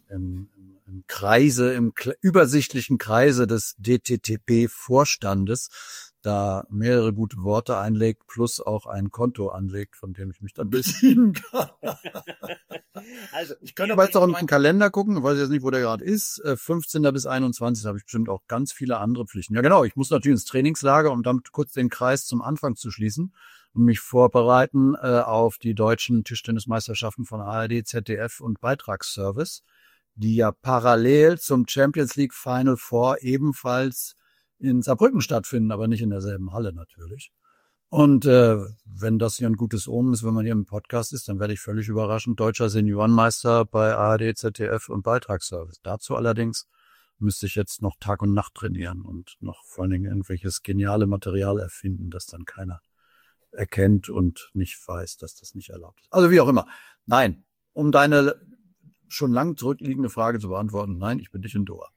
übersichtlichen Kreise des DTTP-Vorstandes da mehrere gute Worte einlegt, plus auch ein Konto anlegt, von dem ich mich dann bedienen kann. Also, ich könnte aber jetzt auch in meinen Kalender gucken, ich weiß jetzt nicht, wo der gerade ist. 15. bis 21. habe ich bestimmt auch ganz viele andere Pflichten. Ja genau, ich muss natürlich ins Trainingslager, um dann kurz den Kreis zum Anfang zu schließen und mich vorbereiten auf die deutschen Tischtennismeisterschaften von ARD, ZDF und Beitragsservice, die ja parallel zum Champions League Final Four ebenfalls in Saarbrücken stattfinden, aber nicht in derselben Halle natürlich. Und wenn das hier ein gutes Omen ist, wenn man hier im Podcast ist, dann werde ich völlig überraschend deutscher Seniorenmeister bei ARD, ZDF und Beitragsservice. Dazu allerdings müsste ich jetzt noch Tag und Nacht trainieren und noch vor allen Dingen irgendwelches geniale Material erfinden, das dann keiner erkennt und nicht weiß, dass das nicht erlaubt ist. Also wie auch immer. Nein, um deine schon lang zurückliegende Frage zu beantworten, nein, ich bin nicht in Doha.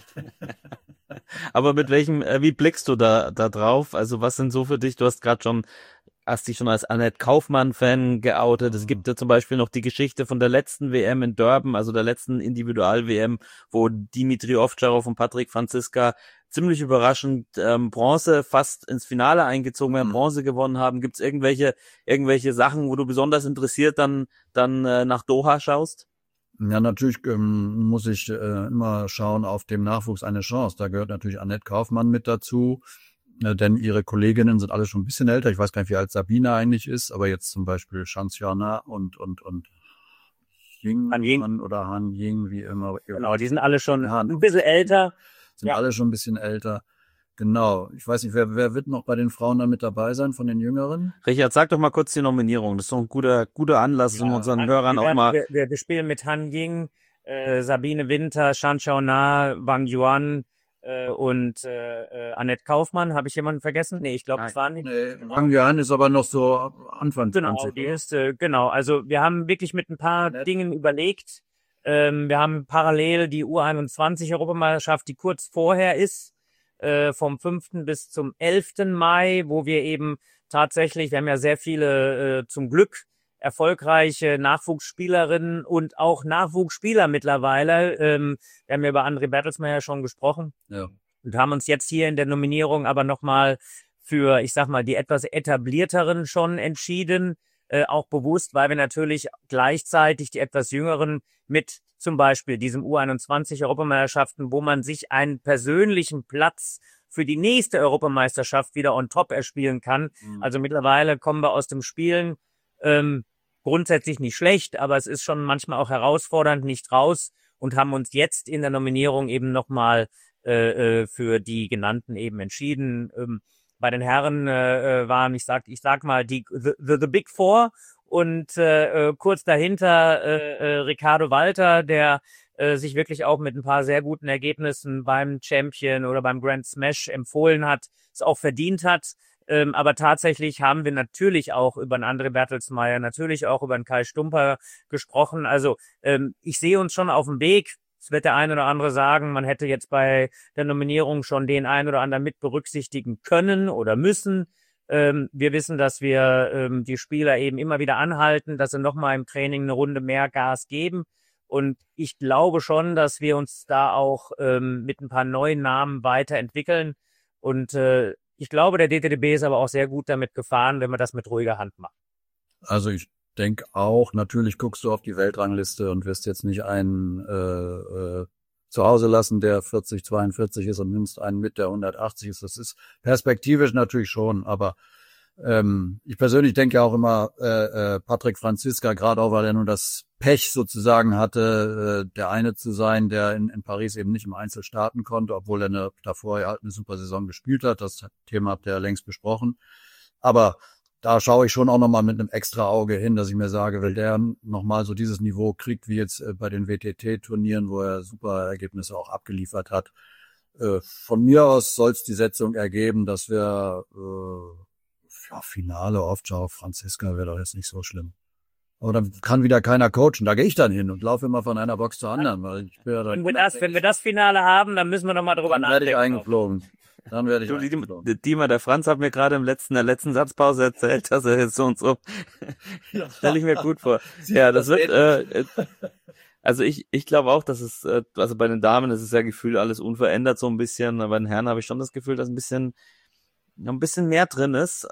Aber mit wie blickst du da drauf? Also was sind so für dich, du hast dich schon als Annette Kaufmann-Fan geoutet. Es gibt ja zum Beispiel noch die Geschichte von der letzten WM in Durban, also der letzten Individual-WM, wo Dimitri Ovtcharov und Patrick Franziska ziemlich überraschend Bronze fast ins Finale eingezogen werden, Bronze gewonnen haben. Gibt's irgendwelche Sachen, wo du besonders interessiert dann nach Doha schaust? Ja, natürlich muss ich immer schauen auf dem Nachwuchs eine Chance. Da gehört natürlich Annette Kaufmann mit dazu, denn ihre Kolleginnen sind alle schon ein bisschen älter. Ich weiß gar nicht, wie alt Sabine eigentlich ist, aber jetzt zum Beispiel Shanxiana und Han Ying oder Han Ying, wie immer. Genau, die sind alle schon Ja, ein bisschen älter. sind alle schon ein bisschen älter. Genau. Ich weiß nicht, wer wird noch bei den Frauen da mit dabei sein von den Jüngeren? Richard, sag doch mal kurz die Nominierung. Das ist doch ein guter Anlass, um unseren Hörern auch mal. Wir spielen mit Han Ying, Sabine Winter, Shan Xiaona, Wang Yuan und Annette Kaufmann. Habe ich jemanden vergessen? Nee, ich glaube, es waren nicht. Nee, Wang Yuan ist aber noch so Anfang Genau, 20. die ist, genau. Also wir haben wirklich mit ein paar Dingen überlegt. Wir haben parallel die U21-Europameisterschaft, die kurz vorher ist, vom 5. bis zum 11. Mai, wo wir eben tatsächlich, wir haben ja sehr viele zum Glück erfolgreiche Nachwuchsspielerinnen und auch Nachwuchsspieler mittlerweile. Wir haben ja über André Bertelsmeier schon gesprochen. Ja. Und haben uns jetzt hier in der Nominierung aber nochmal für, ich sag mal, die etwas etablierteren schon entschieden, auch bewusst, weil wir natürlich gleichzeitig die etwas jüngeren mit zum Beispiel diesem U21-Europameisterschaften, wo man sich einen persönlichen Platz für die nächste Europameisterschaft wieder on top erspielen kann. Also mittlerweile kommen wir aus dem Spielen grundsätzlich nicht schlecht, aber es ist schon manchmal auch herausfordernd, nicht raus, und haben uns jetzt in der Nominierung eben nochmal für die genannten eben entschieden. Bei den Herren waren, ich sag mal, the Big Four und kurz dahinter Ricardo Walter, der sich wirklich auch mit ein paar sehr guten Ergebnissen beim Champion oder beim Grand Smash empfohlen hat, es auch verdient hat. Aber tatsächlich haben wir natürlich auch über einen André Bertelsmeier, natürlich auch über einen Kai Stumper gesprochen. Also ich sehe uns schon auf dem Weg. Es wird der ein oder andere sagen, man hätte jetzt bei der Nominierung schon den ein oder anderen mit berücksichtigen können oder müssen. Wir wissen, dass wir die Spieler eben immer wieder anhalten, dass sie nochmal im Training eine Runde mehr Gas geben. Und ich glaube schon, dass wir uns da auch mit ein paar neuen Namen weiterentwickeln. Und ich glaube, der DTDB ist aber auch sehr gut damit gefahren, wenn man das mit ruhiger Hand macht. Also ich denke auch, natürlich guckst du auf die Weltrangliste und wirst jetzt nicht einen zu Hause lassen, der 40, 42 ist und nimmst einen mit, der 180 ist. Das ist perspektivisch natürlich schon, aber ich persönlich denke ja auch immer, Patrick Franziska, gerade auch, weil er nun das Pech sozusagen hatte, der eine zu sein, der in Paris eben nicht im Einzel starten konnte, obwohl er davor ja halt eine super Saison gespielt hat. Das Thema habt ihr ja längst besprochen. Aber da schaue ich schon auch nochmal mit einem extra Auge hin, dass ich mir sage, will der nochmal so dieses Niveau kriegt, wie jetzt bei den WTT-Turnieren, wo er super Ergebnisse auch abgeliefert hat. Von mir aus soll es die Setzung ergeben, dass wir Finale oft schauen. Franziska wäre doch jetzt nicht so schlimm. Aber dann kann wieder keiner coachen. Da gehe ich dann hin und laufe immer von einer Box zur anderen. Weil ich bin ja Wenn wir das Finale haben, dann müssen wir nochmal drüber nachdenken. Dann werde ich eingeflogen. Dann werde ich eingeflogen. Dima, der Franz hat mir gerade in der letzten Satzpause erzählt, dass er jetzt so und so. Stelle ich mir gut vor. Ja, das wird, also ich glaube auch, dass es, also bei den Damen ist es ja gefühlt alles unverändert so ein bisschen, aber bei den Herren habe ich schon das Gefühl, dass ein bisschen mehr drin ist.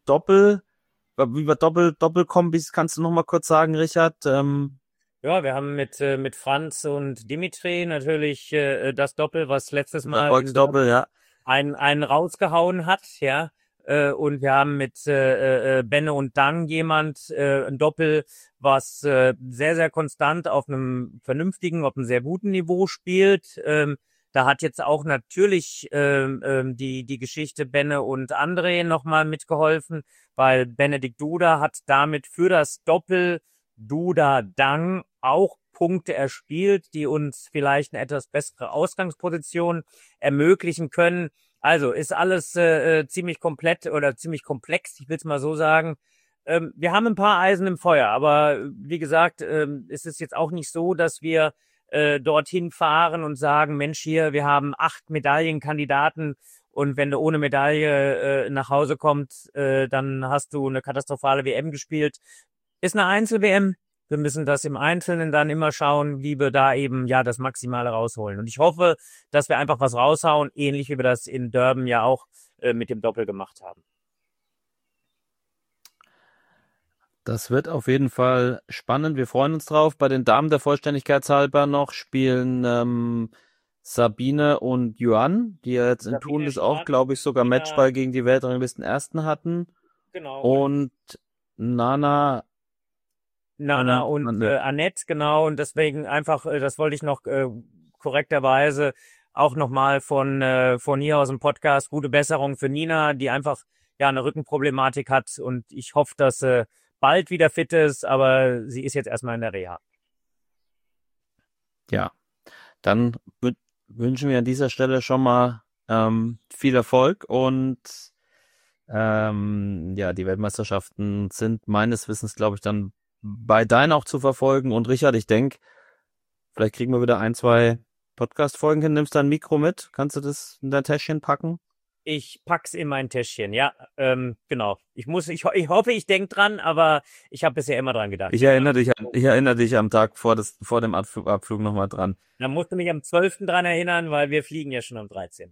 Doppelkombis, kannst du noch mal kurz sagen, Richard? Ja, wir haben mit Franz und Dimitri natürlich das Doppel, was letztes Mal Erfolgsdoppel, ja. einen rausgehauen hat, ja. Und wir haben mit Benne und Dang ein Doppel, was sehr, sehr konstant auf einem vernünftigen, auf einem sehr guten Niveau spielt. Da hat jetzt auch natürlich die Geschichte Benne und André nochmal mitgeholfen, weil Benedikt Duda hat damit für das Doppel Duda-Dang auch Punkte erspielt, die uns vielleicht eine etwas bessere Ausgangsposition ermöglichen können. Also ist alles ziemlich komplett oder ziemlich komplex, ich will es mal so sagen. Wir haben ein paar Eisen im Feuer, aber wie gesagt, ist es jetzt auch nicht so, dass wir dorthin fahren und sagen, Mensch, hier, wir haben 8 Medaillenkandidaten und wenn du ohne Medaille nach Hause kommst, dann hast du eine katastrophale WM gespielt. Ist eine Einzel-WM, Wir müssen das im Einzelnen dann immer schauen, wie wir da eben ja das Maximale rausholen. Und ich hoffe, dass wir einfach was raushauen, ähnlich wie wir das in Durban ja auch mit dem Doppel gemacht haben. Das wird auf jeden Fall spannend. Wir freuen uns drauf. Bei den Damen der Vollständigkeit halber noch spielen Sabine und Yuan, die ja jetzt in Sabine, Tunis auch, Yuan, glaube ich, sogar Nina. Matchball gegen die Weltranglisten-Ersten hatten. Genau. Und Nana Und Annette, genau. Und deswegen einfach, das wollte ich noch korrekterweise auch nochmal von hier aus dem Podcast, gute Besserung für Nina, die einfach ja eine Rückenproblematik hat. Und ich hoffe, dass sie bald wieder fit ist, aber sie ist jetzt erstmal in der Reha. Ja, dann wünschen wir an dieser Stelle schon mal viel Erfolg und ja, die Weltmeisterschaften sind meines Wissens, glaube ich, dann bei Dein auch zu verfolgen. Und Richard, ich denke, vielleicht kriegen wir wieder 1, 2 Podcast-Folgen hin. Nimmst du dein Mikro mit? Kannst du das in dein Täschchen packen? Ich pack's in mein Täschchen, ja, genau. Ich hoffe, ich denke dran, aber ich habe bisher immer dran gedacht. Ich erinnere dich am Tag vor dem Abflug nochmal dran. Dann musst du mich am 12. dran erinnern, weil wir fliegen ja schon am 13.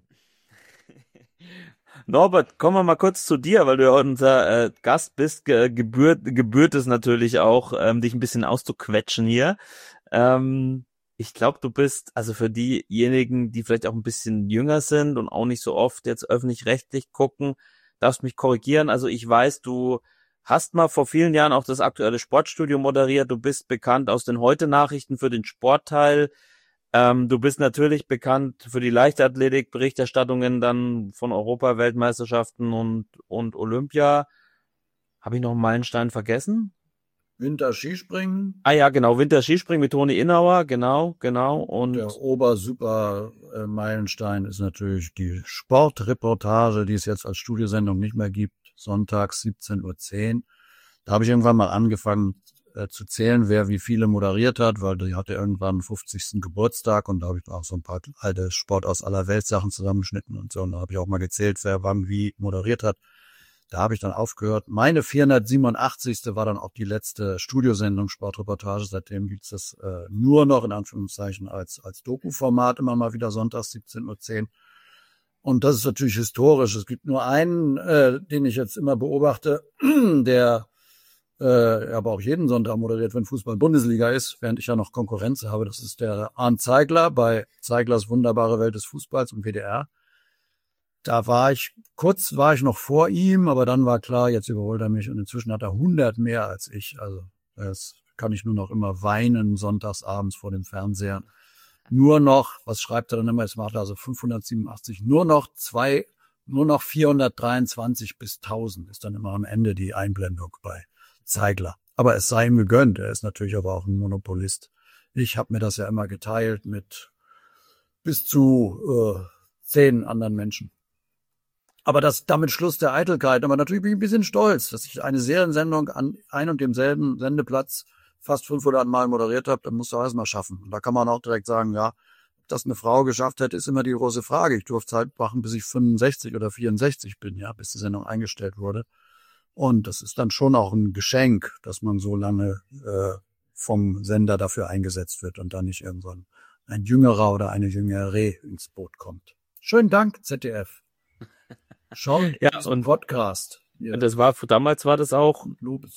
Norbert, kommen wir mal kurz zu dir, weil du ja unser Gast bist. Gebührt es natürlich auch, dich ein bisschen auszuquetschen hier. Ich glaube, du bist, also für diejenigen, die vielleicht auch ein bisschen jünger sind und auch nicht so oft jetzt öffentlich-rechtlich gucken, darfst mich korrigieren. Also ich weiß, du hast mal vor vielen Jahren auch das aktuelle Sportstudio moderiert. Du bist bekannt aus den Heute-Nachrichten für den Sportteil. Du bist natürlich bekannt für die Leichtathletik-Berichterstattungen dann von Europa-Weltmeisterschaften und Olympia. Habe ich noch einen Meilenstein vergessen? Winter-Skispringen. Ah ja, genau, Winter-Skispringen mit Toni Innauer, genau. Und der Ober-Super-Meilenstein ist natürlich die Sportreportage, die es jetzt als Studiosendung nicht mehr gibt, sonntags 17:10 Uhr. Da habe ich irgendwann mal angefangen zu zählen, wer wie viele moderiert hat, weil die hatte irgendwann 50. Geburtstag und da habe ich auch so ein paar alte Sport aus aller Welt Sachen zusammengeschnitten und so. Und da habe ich auch mal gezählt, wer wann wie moderiert hat. Da habe ich dann aufgehört. Meine 487. war dann auch die letzte Studiosendung Sportreportage. Seitdem gibt's das nur noch in Anführungszeichen als Doku-Format, immer mal wieder sonntags 17:10 Uhr. Und das ist natürlich historisch. Es gibt nur einen, den ich jetzt immer beobachte, der aber auch jeden Sonntag moderiert, wenn Fußball-Bundesliga ist, während ich ja noch Konkurrenz habe. Das ist der Arndt Zeigler bei Zeiglers Wunderbare Welt des Fußballs im WDR. Da war ich noch vor ihm, aber dann war klar, jetzt überholt er mich und inzwischen hat er 100 mehr als ich. Also das kann ich nur noch immer weinen, sonntags abends vor dem Fernseher. Nur noch, was schreibt er dann immer, jetzt macht er also 587, nur noch 423 bis 1000 ist dann immer am Ende die Einblendung bei Zeigler. Aber es sei ihm gegönnt, er ist natürlich aber auch ein Monopolist. Ich habe mir das ja immer geteilt mit bis zu 10 anderen Menschen. Aber damit Schluss der Eitelkeit. Aber natürlich bin ich ein bisschen stolz, dass ich eine Seriensendung an ein und demselben Sendeplatz fast 500 Mal moderiert habe. Dann musst du auch erstmal schaffen. Und da kann man auch direkt sagen, ja, ob das eine Frau geschafft hätte, ist immer die große Frage. Ich durfte Zeit machen, bis ich 65 oder 64 bin, ja, bis die Sendung eingestellt wurde. Und das ist dann schon auch ein Geschenk, dass man so lange vom Sender dafür eingesetzt wird und dann nicht irgendwann ein Jüngerer oder eine Jüngere ins Boot kommt. Schönen Dank, ZDF. Schaut ja, und Podcast. Ja. Damals war das auch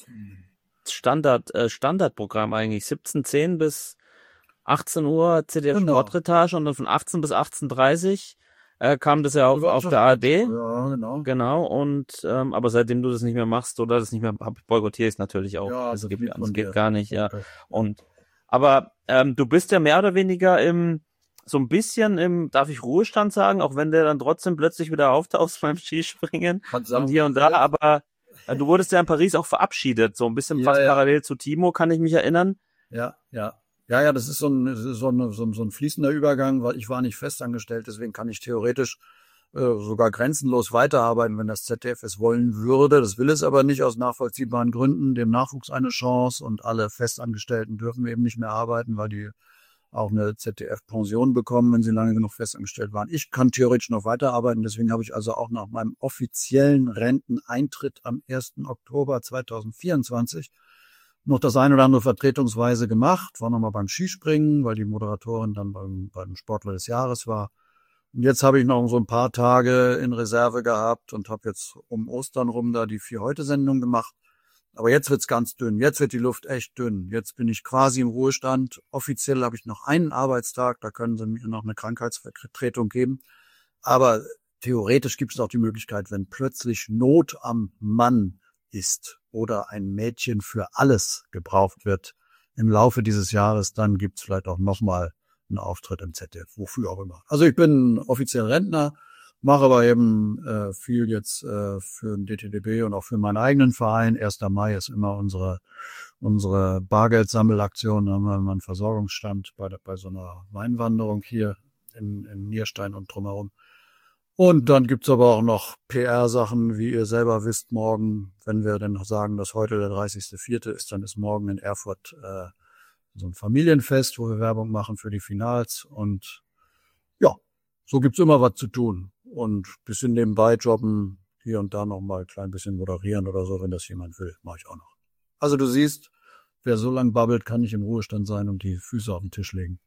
Standardprogramm eigentlich. 17:10 bis 18 Uhr ZDF Sportreportage und dann von 18 bis 18:30 kam das ja auf der ARD. Ja, genau. Und aber seitdem du das nicht mehr machst oder das nicht mehr boykottiere ich es natürlich auch. Ja, das geht gar nicht, ja. Aber du bist ja mehr oder weniger so ein bisschen darf ich Ruhestand sagen, auch wenn der dann trotzdem plötzlich wieder auftaucht beim Skispringen und hier und da, aber du wurdest ja in Paris auch verabschiedet, so ein bisschen fast parallel zu Timo, kann ich mich erinnern. Ja, das ist so ein fließender Übergang, weil ich war nicht festangestellt, deswegen kann ich theoretisch sogar grenzenlos weiterarbeiten, wenn das ZDF es wollen würde. Das will es aber nicht aus nachvollziehbaren Gründen, dem Nachwuchs eine Chance und alle Festangestellten dürfen eben nicht mehr arbeiten, weil die auch eine ZDF-Pension bekommen, wenn sie lange genug festangestellt waren. Ich kann theoretisch noch weiterarbeiten, deswegen habe ich also auch nach meinem offiziellen Renteneintritt am 1. Oktober 2024 noch das ein oder andere vertretungsweise gemacht, war nochmal beim Skispringen, weil die Moderatorin dann beim Sportler des Jahres war. Und jetzt habe ich noch so ein paar Tage in Reserve gehabt und habe jetzt um Ostern rum da die 4-Heute-Sendung gemacht. Aber jetzt wird's ganz dünn. Jetzt wird die Luft echt dünn. Jetzt bin ich quasi im Ruhestand. Offiziell habe ich noch einen Arbeitstag. Da können sie mir noch eine Krankheitsvertretung geben. Aber theoretisch gibt es auch die Möglichkeit, wenn plötzlich Not am Mann ist oder ein Mädchen für alles gebraucht wird im Laufe dieses Jahres, dann gibt's vielleicht auch nochmal einen Auftritt im ZDF, wofür auch immer. Also ich bin offiziell Rentner, mache aber eben viel jetzt für den DTDB und auch für meinen eigenen Verein. 1. Mai ist immer unsere Bargeldsammelaktion. Da haben wir immer einen Versorgungsstand bei so einer Weinwanderung hier in Nierstein und drumherum. Und dann gibt's aber auch noch PR-Sachen, wie ihr selber wisst, morgen, wenn wir denn sagen, dass heute der 30.04. ist, dann ist morgen in Erfurt so ein Familienfest, wo wir Werbung machen für die Finals. Und ja, so gibt's immer was zu tun. Und bisschen nebenbei jobben, hier und da noch mal ein klein bisschen moderieren oder so, wenn das jemand will, mache ich auch noch. Also du siehst, wer so lang babbelt, kann nicht im Ruhestand sein und die Füße auf den Tisch legen.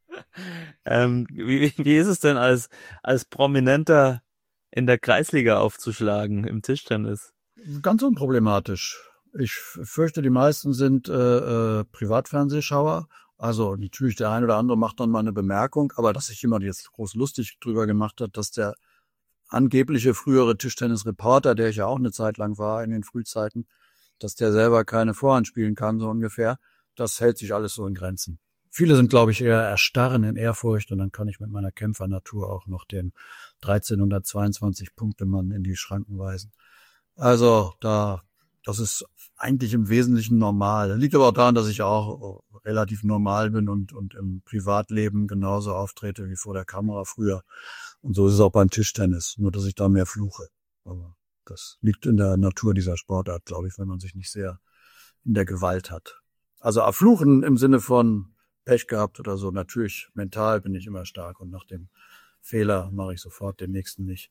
Wie ist es denn als Prominenter in der Kreisliga aufzuschlagen im Tischtennis? Ganz unproblematisch. Ich fürchte, die meisten sind Privatfernsehschauer. Also natürlich der ein oder andere macht dann mal eine Bemerkung, aber dass sich jemand jetzt groß lustig drüber gemacht hat, dass der angebliche frühere Tischtennisreporter, der ich ja auch eine Zeit lang war in den Frühzeiten, dass der selber keine Vorhand spielen kann, so ungefähr, das hält sich alles so in Grenzen. Viele sind, glaube ich, eher erstarren in Ehrfurcht und dann kann ich mit meiner Kämpfernatur auch noch den 1322-Punkte-Mann in die Schranken weisen. Also das ist eigentlich im Wesentlichen normal. Das liegt aber auch daran, dass ich auch relativ normal bin und im Privatleben genauso auftrete wie vor der Kamera früher. Und so ist es auch beim Tischtennis, nur dass ich da mehr fluche. Aber das liegt in der Natur dieser Sportart, glaube ich, wenn man sich nicht sehr in der Gewalt hat. Also fluchen im Sinne von Pech gehabt oder so. Natürlich, mental bin ich immer stark und nach dem Fehler mache ich sofort den nächsten nicht.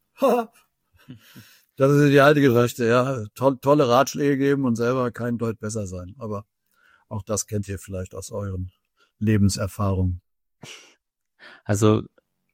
Das ist die alte Geschichte, ja. Tolle Ratschläge geben und selber kein Deut besser sein. Aber auch das kennt ihr vielleicht aus euren Lebenserfahrungen. Also,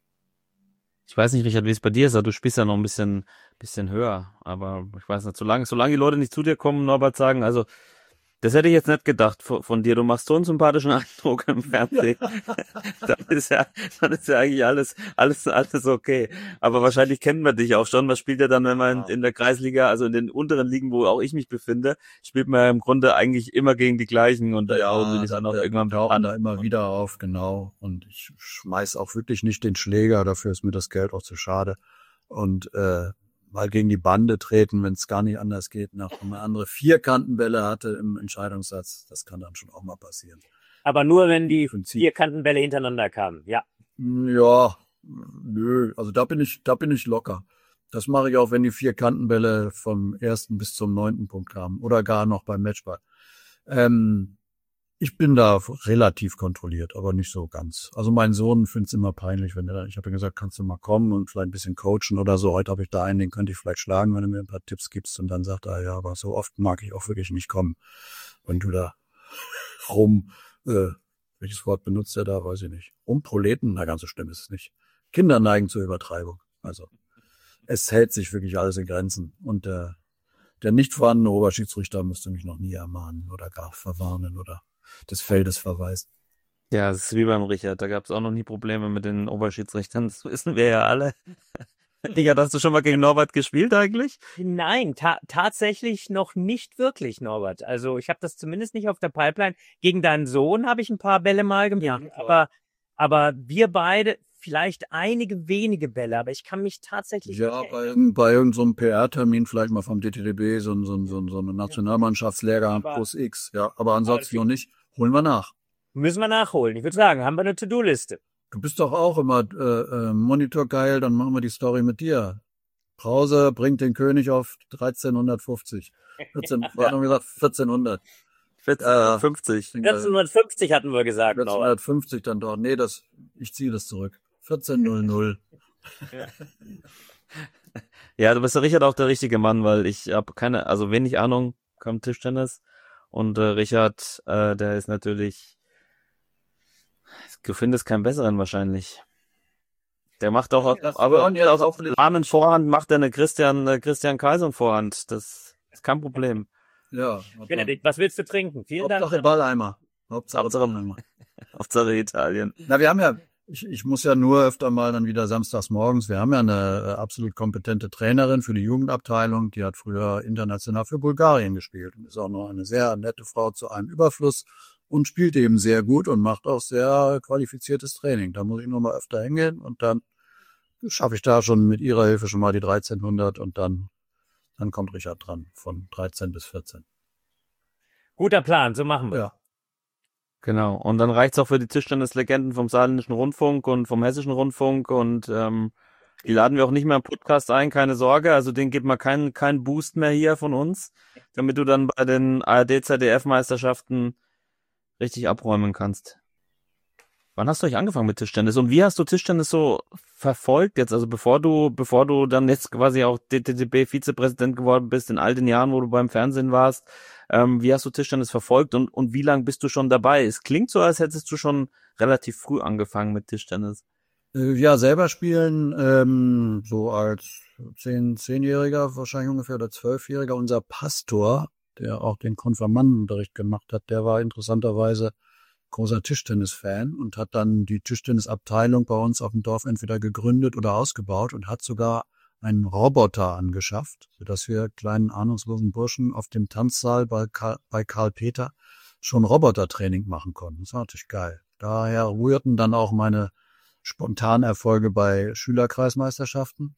ich weiß nicht, Richard, wie es bei dir ist, aber du spielst ja noch ein bisschen höher. Aber ich weiß nicht, solange die Leute nicht zu dir kommen, Norbert, sagen, also, das hätte ich jetzt nicht gedacht von dir. Du machst so einen sympathischen Eindruck im Fernsehen. Dann ist ja eigentlich alles okay. Aber wahrscheinlich kennt man dich auch schon. Man spielt ja dann, wenn man in der Kreisliga, also in den unteren Ligen, wo auch ich mich befinde, spielt man ja im Grunde eigentlich immer gegen die Gleichen und da hauen die dann auch irgendwann tauchen da immer wieder auf, genau. Und ich schmeiß auch wirklich nicht den Schläger, dafür ist mir das Geld auch zu schade. Und mal gegen die Bande treten, wenn es gar nicht anders geht, nach eine andere Vierkantenbälle hatte im Entscheidungssatz. Das kann dann schon auch mal passieren. Aber nur, wenn die Vierkantenbälle hintereinander kamen, ja. Ja, nö, also da bin ich locker. Das mache ich auch, wenn die Vierkantenbälle vom 1. bis zum 9. Punkt kamen oder gar noch beim Matchball. Ich bin da relativ kontrolliert, aber nicht so ganz. Also mein Sohn findet es immer peinlich, ich habe ihm gesagt, kannst du mal kommen und vielleicht ein bisschen coachen oder so. Heute habe ich da einen, den könnte ich vielleicht schlagen, wenn du mir ein paar Tipps gibst. Und dann sagt er, ja, aber so oft mag ich auch wirklich nicht kommen. Wenn du da welches Wort benutzt er da, weiß ich nicht. Rumproleten, na ganz so schlimm ist es nicht. Kinder neigen zur Übertreibung. Also es hält sich wirklich alles in Grenzen. Und der nicht vorhandene Oberschiedsrichter müsste mich noch nie ermahnen oder gar verwarnen oder des Feldes verweisen. Ja, es ist wie beim Richard. Da gab es auch noch nie Probleme mit den Oberschiedsrichtern. Das wissen wir ja alle. Richard, hast du schon mal gegen Norbert gespielt eigentlich? Nein, tatsächlich noch nicht wirklich, Norbert. Also ich habe das zumindest nicht auf der Pipeline. Gegen deinen Sohn habe ich ein paar Bälle mal gemacht, aber wir beide vielleicht einige wenige Bälle, aber ich kann mich tatsächlich bei irgendeinem so PR-Termin vielleicht mal vom DTDB so eine Nationalmannschaftslehrgang plus X, ja, aber ansonsten noch nicht. Holen wir nach. Müssen wir nachholen. Ich würde sagen, haben wir eine To-Do-Liste. Du bist doch auch immer Monitor geil, dann machen wir die Story mit dir. Brause bringt den König auf 1350. 1400. 1450. 1450 hatten wir gesagt. 1450 dann doch. Nee, ich ziehe das zurück. 1400. Ja, du bist der Richard auch der richtige Mann, weil ich habe wenig Ahnung vom Tischtennis Und Richard, der ist natürlich, du findest keinen besseren wahrscheinlich. Der macht auch, aber auf den Armen Vorhand macht er eine Christian Kaiser Vorhand. Das ist kein Problem. Ja. Benedikt, was willst du trinken? Vielen Dank. Hauptsache Balleimer. Hauptsache Italien. Na, wir haben ja, ich muss ja nur öfter mal dann wieder samstags morgens, wir haben ja eine absolut kompetente Trainerin für die Jugendabteilung, die hat früher international für Bulgarien gespielt und ist auch noch eine sehr nette Frau zu einem Überfluss und spielt eben sehr gut und macht auch sehr qualifiziertes Training. Da muss ich nur mal öfter hingehen und dann schaffe ich da schon mit ihrer Hilfe schon mal die 1300 und dann kommt Richard dran von 13 bis 14. Guter Plan, so machen wir. Ja. Genau. Und dann reicht's auch für die Tischtennislegenden vom Saarländischen Rundfunk und vom Hessischen Rundfunk und die laden wir auch nicht mehr im Podcast ein, keine Sorge. Also denen gibt man keinen Boost mehr hier von uns, damit du dann bei den ARD-ZDF-Meisterschaften richtig abräumen kannst. Wann hast du eigentlich angefangen mit Tischtennis? Und wie hast du Tischtennis so verfolgt jetzt? Also bevor du dann jetzt quasi auch DTB-Vizepräsident geworden bist, in all den Jahren, wo du beim Fernsehen warst, wie hast du Tischtennis verfolgt und wie lange bist du schon dabei? Es klingt so, als hättest du schon relativ früh angefangen mit Tischtennis. Ja, selber spielen, so als 10-Jähriger wahrscheinlich ungefähr oder 12-Jähriger. Unser Pastor, der auch den Konfirmandenunterricht gemacht hat, der war interessanterweise großer Tischtennis-Fan und hat dann die Tischtennisabteilung bei uns auf dem Dorf entweder gegründet oder ausgebaut und hat sogar einen Roboter angeschafft, sodass wir kleinen ahnungslosen Burschen auf dem Tanzsaal bei Karl Peter schon Robotertraining machen konnten. Das war natürlich geil. Daher rührten dann auch meine spontanen Erfolge bei Schülerkreismeisterschaften.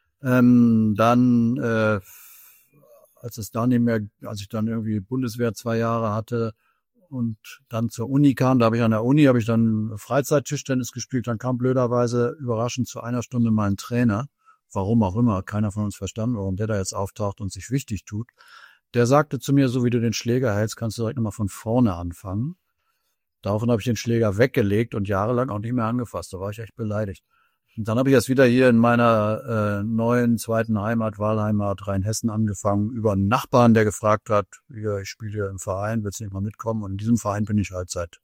Als ich dann irgendwie Bundeswehr 2 Jahre hatte und dann zur Uni kam, da habe ich an der Uni Freizeit-Tischtennis gespielt, dann kam blöderweise überraschend zu einer Stunde mein Trainer, warum auch immer, keiner von uns verstanden, warum der da jetzt auftaucht und sich wichtig tut. Der sagte zu mir, so wie du den Schläger hältst, kannst du direkt nochmal von vorne anfangen. Daraufhin habe ich den Schläger weggelegt und jahrelang auch nicht mehr angefasst. Da war ich echt beleidigt. Und dann habe ich erst wieder hier in meiner neuen zweiten Heimat, Wahlheimat Rheinhessen angefangen, über einen Nachbarn, der gefragt hat, ich spiele hier im Verein, willst du nicht mal mitkommen? Und in diesem Verein bin ich halt seit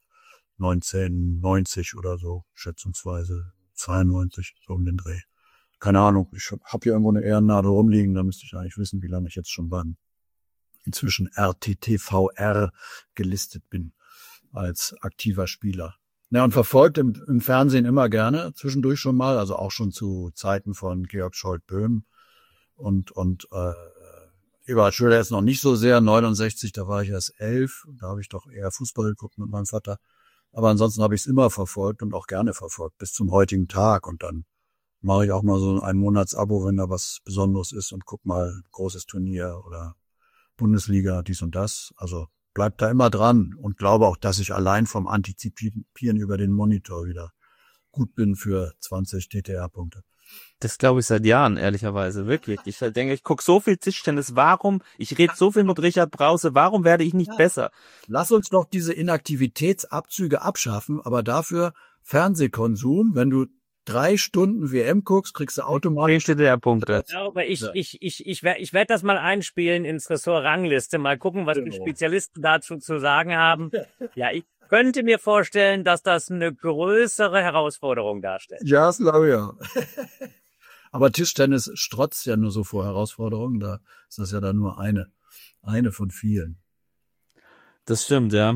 1990 oder so, schätzungsweise 92, so um den Dreh. Keine Ahnung, ich habe hier irgendwo eine Ehrennadel rumliegen, da müsste ich eigentlich wissen, wie lange ich jetzt schon beim inzwischen RTTVR gelistet bin als aktiver Spieler. Ja, und verfolgt im Fernsehen immer gerne, zwischendurch schon mal, also auch schon zu Zeiten von Georg Scholtböhm und Eberhard Schröder jetzt noch nicht so sehr, 69, da war ich erst 11, da habe ich doch eher Fußball geguckt mit meinem Vater. Aber ansonsten habe ich es immer verfolgt und auch gerne verfolgt, bis zum heutigen Tag. Und dann mache ich auch mal so ein Monatsabo, wenn da was Besonderes ist und guck mal, großes Turnier oder Bundesliga, dies und das. Also bleib da immer dran und glaube auch, dass ich allein vom Antizipieren über den Monitor wieder gut bin für 20 DTR-Punkte. Das glaube ich seit Jahren, ehrlicherweise, wirklich. Ich denke, ich gucke so viel Tischtennis, ich rede so viel mit Richard Brause, warum werde ich nicht besser? Lass uns doch diese Inaktivitätsabzüge abschaffen, aber dafür Fernsehkonsum, wenn du 3 Stunden WM guckst, kriegst du automatisch DTR-Punkte. Ja, aber ich werde das mal einspielen ins Ressort Rangliste, mal gucken, was die Spezialisten dazu zu sagen haben. Ja, ich könnte mir vorstellen, dass das eine größere Herausforderung darstellt. Ja, das glaube ich ja. Aber Tischtennis strotzt ja nur so vor Herausforderungen, da ist das ja dann nur eine von vielen. Das stimmt, ja.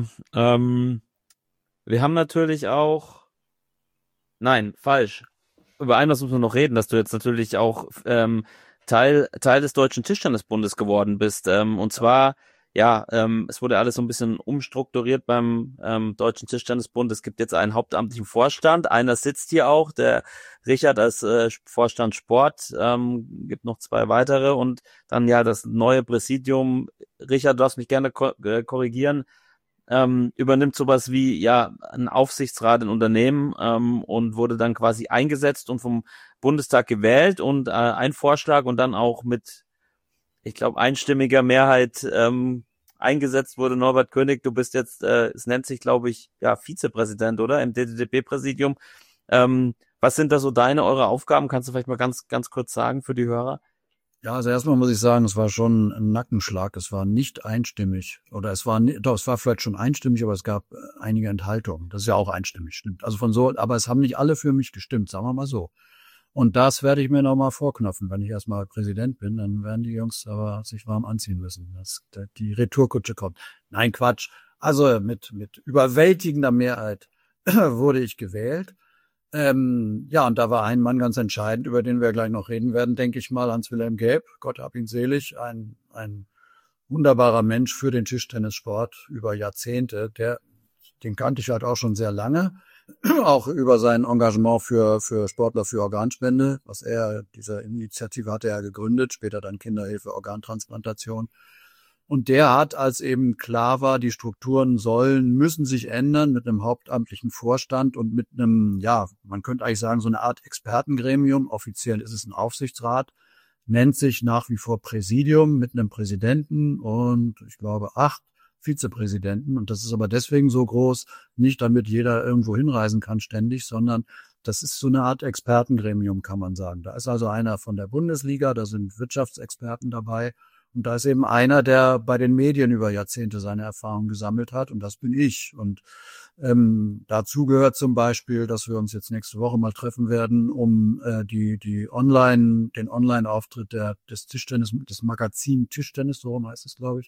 Wir haben natürlich auch, nein, falsch. Über eines müssen wir noch reden, dass du jetzt natürlich auch Teil des Deutschen Tischtennisbundes geworden bist. Und zwar, es wurde alles so ein bisschen umstrukturiert beim Deutschen Tischtennisbund. Es gibt jetzt einen hauptamtlichen Vorstand. Einer sitzt hier auch, der Richard als Vorstand Sport. Gibt noch 2 weitere und dann das neue Präsidium. Richard, du darfst mich gerne korrigieren. Übernimmt sowas wie ein Aufsichtsrat in Unternehmen und wurde dann quasi eingesetzt und vom Bundestag gewählt und ein Vorschlag und dann auch mit, ich glaube, einstimmiger Mehrheit eingesetzt wurde. Norbert König, du bist jetzt, es nennt sich, glaube ich, Vizepräsident, oder? Im DTB-Präsidium. Was sind da so eure Aufgaben? Kannst du vielleicht mal ganz, ganz kurz sagen für die Hörer? Ja, also erstmal muss ich sagen, es war schon ein Nackenschlag. Es war nicht einstimmig. Oder es war vielleicht schon einstimmig, aber es gab einige Enthaltungen. Das ist ja auch einstimmig, stimmt. Aber es haben nicht alle für mich gestimmt, sagen wir mal so. Und das werde ich mir nochmal vorknöpfen. Wenn ich erstmal Präsident bin, dann werden die Jungs aber sich warm anziehen müssen, dass die Retourkutsche kommt. Nein, Quatsch. Also mit überwältigender Mehrheit wurde ich gewählt. Ja, und da war ein Mann ganz entscheidend, über den wir gleich noch reden werden, denke ich mal, Hans-Wilhelm Gaeb, Gott hab ihn selig, ein wunderbarer Mensch für den Tischtennissport über Jahrzehnte. Den kannte ich halt auch schon sehr lange, auch über sein Engagement für Sportler für Organspende, diese Initiative hatte er gegründet, später dann Kinderhilfe, Organtransplantation. Und der hat, als eben klar war, die Strukturen müssen sich ändern mit einem hauptamtlichen Vorstand und mit einem, ja, man könnte eigentlich sagen, so eine Art Expertengremium. Offiziell ist es ein Aufsichtsrat, nennt sich nach wie vor Präsidium mit einem Präsidenten und ich glaube 8 Vizepräsidenten. Und das ist aber deswegen so groß, nicht damit jeder irgendwo hinreisen kann ständig, sondern das ist so eine Art Expertengremium, kann man sagen. Da ist also einer von der Bundesliga, da sind Wirtschaftsexperten dabei. Und da ist eben einer, der bei den Medien über Jahrzehnte seine Erfahrungen gesammelt hat. Und das bin ich. Und dazu gehört zum Beispiel, dass wir uns jetzt nächste Woche mal treffen werden, um den Online-Auftritt des Tischtennis, des Magazin Tischtennis, so heißt es, glaube ich,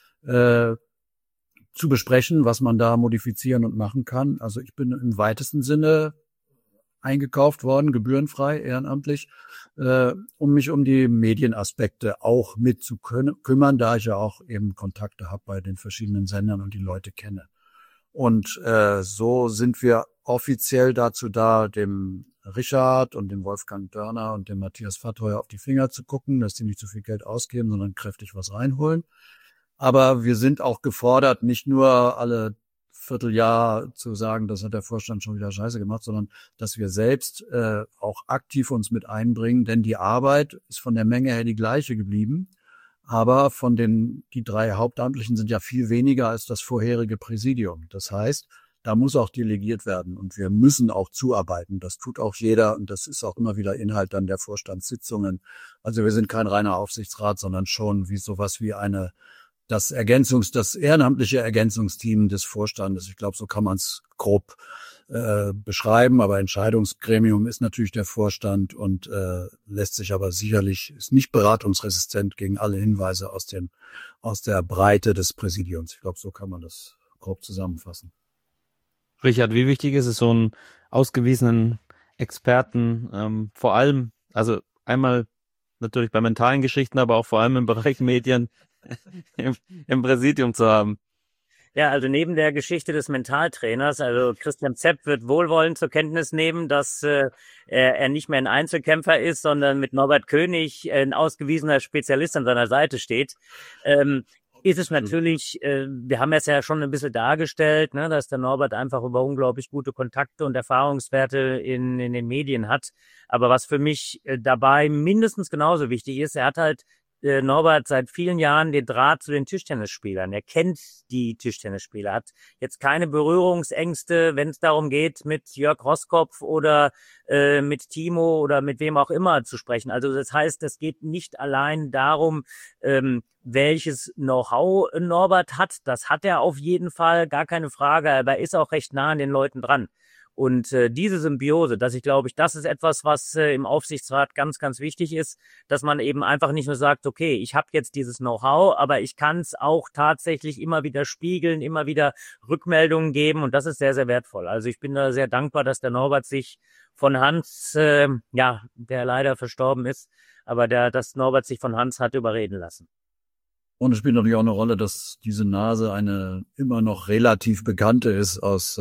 zu besprechen, was man da modifizieren und machen kann. Also ich bin im weitesten Sinne eingekauft worden, gebührenfrei, ehrenamtlich, um mich um die Medienaspekte auch mit zu kümmern, da ich ja auch eben Kontakte habe bei den verschiedenen Sendern und die Leute kenne. Und so sind wir offiziell dazu da, dem Richard und dem Wolfgang Dörner und dem Matthias Fattheuer auf die Finger zu gucken, dass die nicht zu viel Geld ausgeben, sondern kräftig was reinholen. Aber wir sind auch gefordert, nicht nur alle Vierteljahr zu sagen, das hat der Vorstand schon wieder scheiße gemacht, sondern dass wir selbst auch aktiv uns mit einbringen, denn die Arbeit ist von der Menge her die gleiche geblieben, aber die 3 Hauptamtlichen sind ja viel weniger als das vorherige Präsidium. Das heißt, da muss auch delegiert werden und wir müssen auch zuarbeiten. Das tut auch jeder und das ist auch immer wieder Inhalt dann der Vorstandssitzungen. Also wir sind kein reiner Aufsichtsrat, sondern schon sowas wie das ehrenamtliche Ergänzungsteam des Vorstandes. Ich glaube, so kann man es grob beschreiben, aber Entscheidungsgremium ist natürlich der Vorstand und lässt sich aber sicherlich, ist nicht beratungsresistent gegen alle Hinweise aus der Breite des Präsidiums. Ich glaube, so kann man das grob zusammenfassen. Richard, wie wichtig ist es, so einen ausgewiesenen Experten, vor allem, also einmal natürlich bei mentalen Geschichten, aber auch vor allem im Bereich Medien im Präsidium zu haben? Ja, also neben der Geschichte des Mentaltrainers, also Christian Zepp wird wohlwollend zur Kenntnis nehmen, dass er nicht mehr ein Einzelkämpfer ist, sondern mit Norbert König ein ausgewiesener Spezialist an seiner Seite steht. Ist es natürlich, wir haben es ja schon ein bisschen dargestellt, ne, dass der Norbert einfach über unglaublich gute Kontakte und Erfahrungswerte in den Medien hat. Aber was für mich dabei mindestens genauso wichtig ist, er hat halt Norbert seit vielen Jahren den Draht zu den Tischtennisspielern. Er kennt die Tischtennisspieler, hat jetzt keine Berührungsängste, wenn es darum geht, mit Jörg Roskopf oder mit Timo oder mit wem auch immer zu sprechen. Also das heißt, es geht nicht allein darum, welches Know-how Norbert hat. Das hat er auf jeden Fall, gar keine Frage, aber er ist auch recht nah an den Leuten dran. Und diese Symbiose, das ist etwas, was im Aufsichtsrat ganz, ganz wichtig ist, dass man eben einfach nicht nur sagt, okay, ich habe jetzt dieses Know-how, aber ich kann es auch tatsächlich immer wieder spiegeln, immer wieder Rückmeldungen geben und das ist sehr, sehr wertvoll. Also ich bin da sehr dankbar, dass der Norbert sich von Hans, der leider verstorben ist, aber dass Norbert sich von Hans hat überreden lassen. Und es spielt natürlich auch eine Rolle, dass diese Nase eine immer noch relativ bekannte ist aus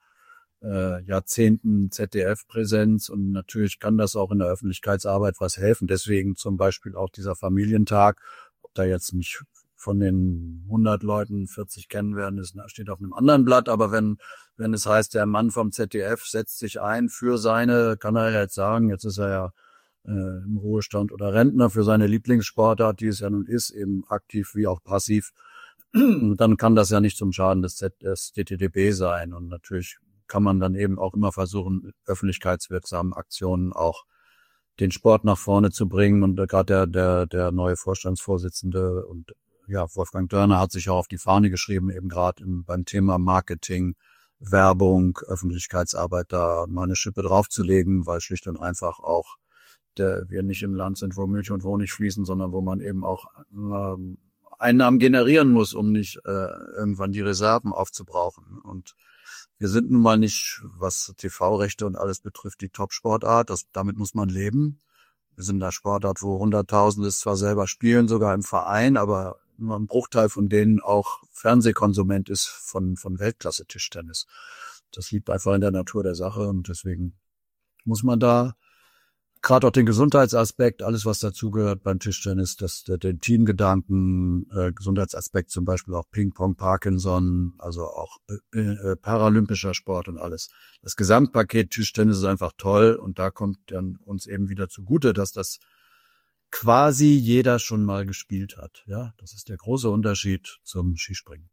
Jahrzehnten ZDF-Präsenz und natürlich kann das auch in der Öffentlichkeitsarbeit was helfen. Deswegen zum Beispiel auch dieser Familientag, ob da jetzt nicht von den 100 Leuten 40 kennen werden, das steht auf einem anderen Blatt, aber wenn es heißt, der Mann vom ZDF setzt sich ein für kann er jetzt sagen, jetzt ist er ja im Ruhestand oder Rentner, für seine Lieblingssportart, die es ja nun ist, eben aktiv wie auch passiv, dann kann das ja nicht zum Schaden des DTDB sein und natürlich kann man dann eben auch immer versuchen, öffentlichkeitswirksamen Aktionen auch den Sport nach vorne zu bringen. Und gerade der neue Vorstandsvorsitzende und ja, Wolfgang Dörner hat sich auch auf die Fahne geschrieben, eben gerade beim Thema Marketing, Werbung, Öffentlichkeitsarbeit da mal eine Schippe draufzulegen, weil schlicht und einfach auch wir nicht im Land sind, wo Milch und Honig fließen, sondern wo man eben auch Einnahmen generieren muss, um nicht irgendwann die Reserven aufzubrauchen. Und wir sind nun mal nicht, was TV-Rechte und alles betrifft, die Top-Sportart. Damit muss man leben. Wir sind eine Sportart, wo Hunderttausende zwar selber spielen, sogar im Verein, aber nur ein Bruchteil von denen auch Fernsehkonsument ist von Weltklasse-Tischtennis. Das liegt einfach in der Natur der Sache und deswegen muss man da gerade auch den Gesundheitsaspekt, alles was dazugehört beim Tischtennis, den Teamgedanken, Gesundheitsaspekt zum Beispiel auch Ping-Pong, Parkinson, also auch paralympischer Sport und alles. Das Gesamtpaket Tischtennis ist einfach toll und da kommt dann uns eben wieder zugute, dass das quasi jeder schon mal gespielt hat. Ja, das ist der große Unterschied zum Skispringen.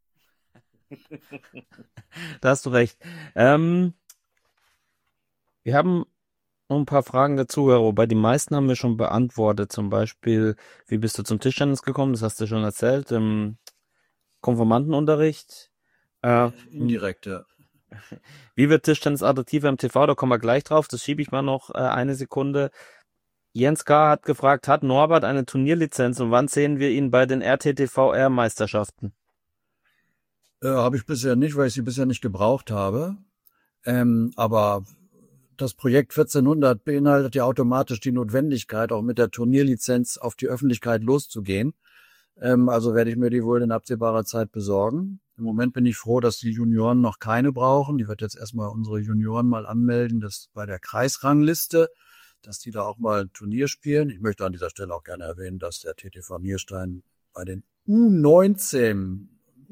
Da hast du recht. Wir haben noch ein paar Fragen dazu, wobei die meisten haben wir schon beantwortet. Zum Beispiel, wie bist du zum Tischtennis gekommen? Das hast du schon erzählt. Im Konformantenunterricht. Indirekt, ja. Wie wird Tischtennis attraktiver im TV? Da kommen wir gleich drauf. Das schiebe ich mal noch eine Sekunde. Jens K. hat gefragt, hat Norbert eine Turnierlizenz und wann sehen wir ihn bei den RTTVR-Meisterschaften? Habe ich bisher nicht, weil ich sie bisher nicht gebraucht habe. Aber das Projekt 1400 beinhaltet ja automatisch die Notwendigkeit, auch mit der Turnierlizenz auf die Öffentlichkeit loszugehen. Also werde ich mir die wohl in absehbarer Zeit besorgen. Im Moment bin ich froh, dass die Junioren noch keine brauchen. Ich werde jetzt erstmal unsere Junioren mal anmelden, das bei der Kreisrangliste, dass die da auch mal ein Turnier spielen. Ich möchte an dieser Stelle auch gerne erwähnen, dass der TTV Nierstein bei den U19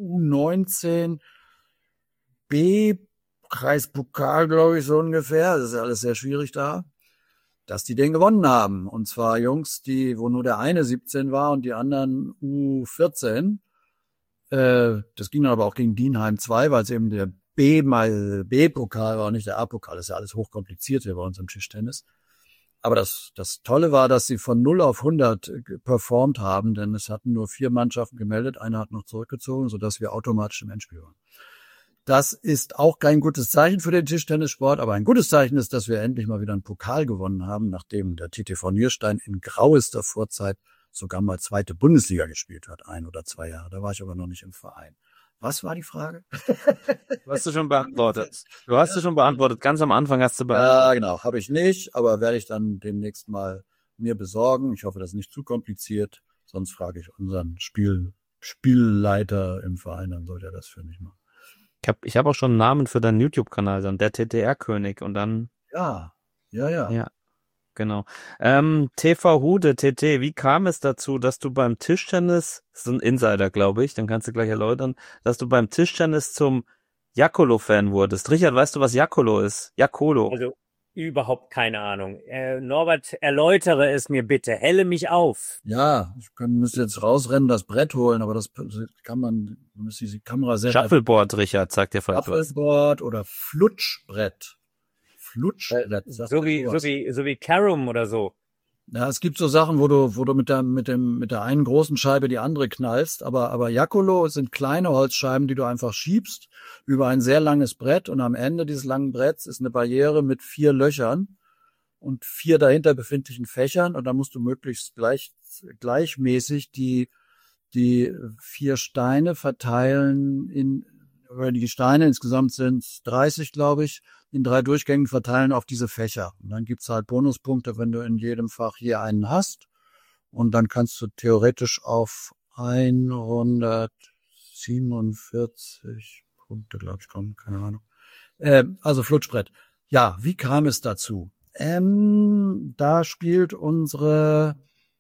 B-Kreispokal, glaube ich, so ungefähr, das ist ja alles sehr schwierig da, dass die den gewonnen haben. Und zwar Jungs, wo nur der eine 17 war und die anderen U14. Das ging dann aber auch gegen Dienheim 2, weil es eben der B-Pokal war und nicht der A-Pokal. Das ist ja alles hochkompliziert hier bei uns im Tischtennis. Aber das Tolle war, dass sie von 0 auf 100 performt haben, denn es hatten nur 4 Mannschaften gemeldet, eine hat noch zurückgezogen, sodass wir automatisch im Endspiel waren. Das ist auch kein gutes Zeichen für den Tischtennissport, aber ein gutes Zeichen ist, dass wir endlich mal wieder einen Pokal gewonnen haben, nachdem der TTV Nierstein in grauester Vorzeit sogar mal 2. Bundesliga gespielt hat, 1 oder 2 Jahre. Da war ich aber noch nicht im Verein. Was war die Frage? Du hast du schon beantwortet. Ganz am Anfang hast du beantwortet. Ja, genau. Habe ich nicht, aber werde ich dann demnächst mal mir besorgen. Ich hoffe, das ist nicht zu kompliziert. Sonst frage ich unseren Spielleiter im Verein, dann sollte er das für mich machen. Ich hab auch schon einen Namen für deinen YouTube-Kanal, dann der TTR-König und dann... Ja. Ja, genau. TV Hude, TT, wie kam es dazu, dass du beim Tischtennis, das ist ein Insider, glaube ich, dann kannst du gleich erläutern, dass du beim Tischtennis zum Jakolo-Fan wurdest? Richard, weißt du, was Jakolo ist? Jakolo. Also überhaupt keine Ahnung. Norbert, erläutere es mir bitte. Helle mich auf. Ja, müsste jetzt rausrennen, das Brett holen, aber das kann man, müsste die Kamera sehr... Shuffleboard, Richard, sagt der Falk. Shuffleboard oder Flutschbrett. So wie Carom oder so. Ja, es gibt so Sachen, wo du mit der einen großen Scheibe die andere knallst, aber Jakolo sind kleine Holzscheiben, die du einfach schiebst über ein sehr langes Brett und am Ende dieses langen Bretts ist eine Barriere mit 4 Löchern und 4 dahinter befindlichen Fächern und da musst du möglichst gleichmäßig die 4 Steine verteilen die Steine, insgesamt sind es 30, glaube ich, in 3 Durchgängen verteilen auf diese Fächer. Und dann gibt's halt Bonuspunkte, wenn du in jedem Fach hier einen hast. Und dann kannst du theoretisch auf 147 Punkte, glaube ich, kommen. Keine Ahnung. Also Flutschbrett. Ja, wie kam es dazu? Da spielt unsere...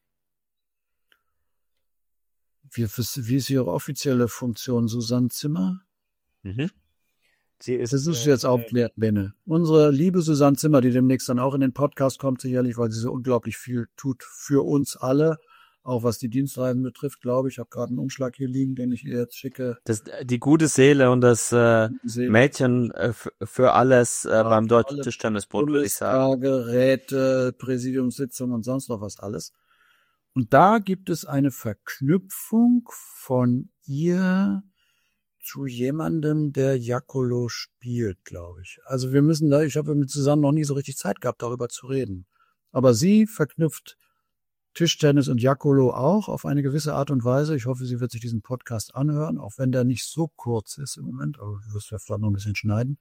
Wie ist ihre offizielle Funktion? Susanne Zimmer? Mhm. Das ist jetzt aufklärt, Benne. Unsere liebe Susanne Zimmer, die demnächst dann auch in den Podcast kommt, sicherlich, weil sie so unglaublich viel tut für uns alle, auch was die Dienstreisen betrifft, glaube ich. Ich habe gerade einen Umschlag hier liegen, den ich ihr jetzt schicke. Die gute Seele und das Seele. Mädchen für alles beim für Deutschen alle Tischtennisbund, würde ich sagen. Bundestage, Räte, Präsidiumssitzungen und sonst noch was alles. Und da gibt es eine Verknüpfung von ihr zu jemandem, der Jakkolo spielt, glaube ich. Also ich habe mit Susanne noch nie so richtig Zeit gehabt, darüber zu reden. Aber sie verknüpft Tischtennis und Jakkolo auch auf eine gewisse Art und Weise. Ich hoffe, sie wird sich diesen Podcast anhören, auch wenn der nicht so kurz ist im Moment, aber du wirst ja vielleicht noch ein bisschen schneiden.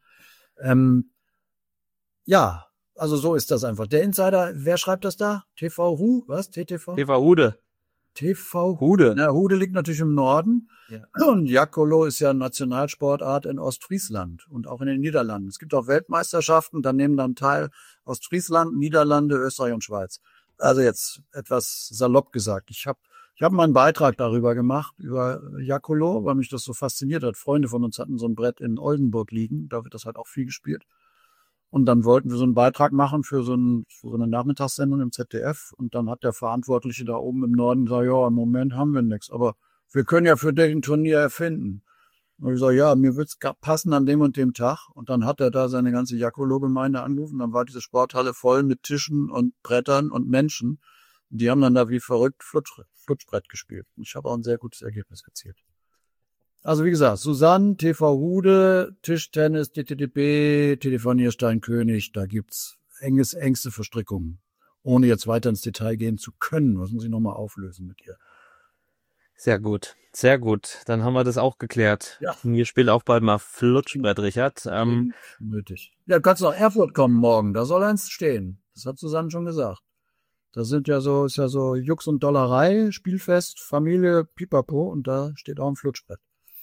Ja, also so ist das einfach. Der Insider, wer schreibt das da? TV Hu? Was? TTV? TV Hude. TV Hude. Na, Hude liegt natürlich im Norden. Ja. Und Jakkolo ist ja Nationalsportart in Ostfriesland und auch in den Niederlanden. Es gibt auch Weltmeisterschaften, da nehmen dann teil Ostfriesland, Niederlande, Österreich und Schweiz. Also jetzt etwas salopp gesagt. Ich hab mal einen Beitrag darüber gemacht, über Jakkolo, weil mich das so fasziniert hat. Freunde von uns hatten so ein Brett in Oldenburg liegen, da wird das halt auch viel gespielt. Und dann wollten wir so einen Beitrag machen für so eine Nachmittagssendung im ZDF. Und dann hat der Verantwortliche da oben im Norden gesagt, ja, im Moment haben wir nichts, aber wir können ja für den Turnier erfinden. Und ich sage, ja, mir wird's passen an dem und dem Tag. Und dann hat er da seine ganze Jakkolo-Gemeinde angerufen. Dann war diese Sporthalle voll mit Tischen und Brettern und Menschen. Und die haben dann da wie verrückt Flutschbrett gespielt. Und ich habe auch ein sehr gutes Ergebnis erzielt. Also wie gesagt, Susanne, TV Hude, Tischtennis, DTDB, TTV Nierstein-König, da gibt's engste Verstrickungen. Ohne jetzt weiter ins Detail gehen zu können. Was muss ich nochmal auflösen mit ihr? Sehr gut, sehr gut. Dann haben wir das auch geklärt. Ja. Wir spielen auch bald mal Flutschbrett, Richard. Nötig. Ja, du kannst nach Erfurt kommen morgen, da soll eins stehen. Das hat Susanne schon gesagt. Das ist ja so Jux und Dollerei, Spielfest, Familie, Pipapo und da steht auch ein Flutschbrett.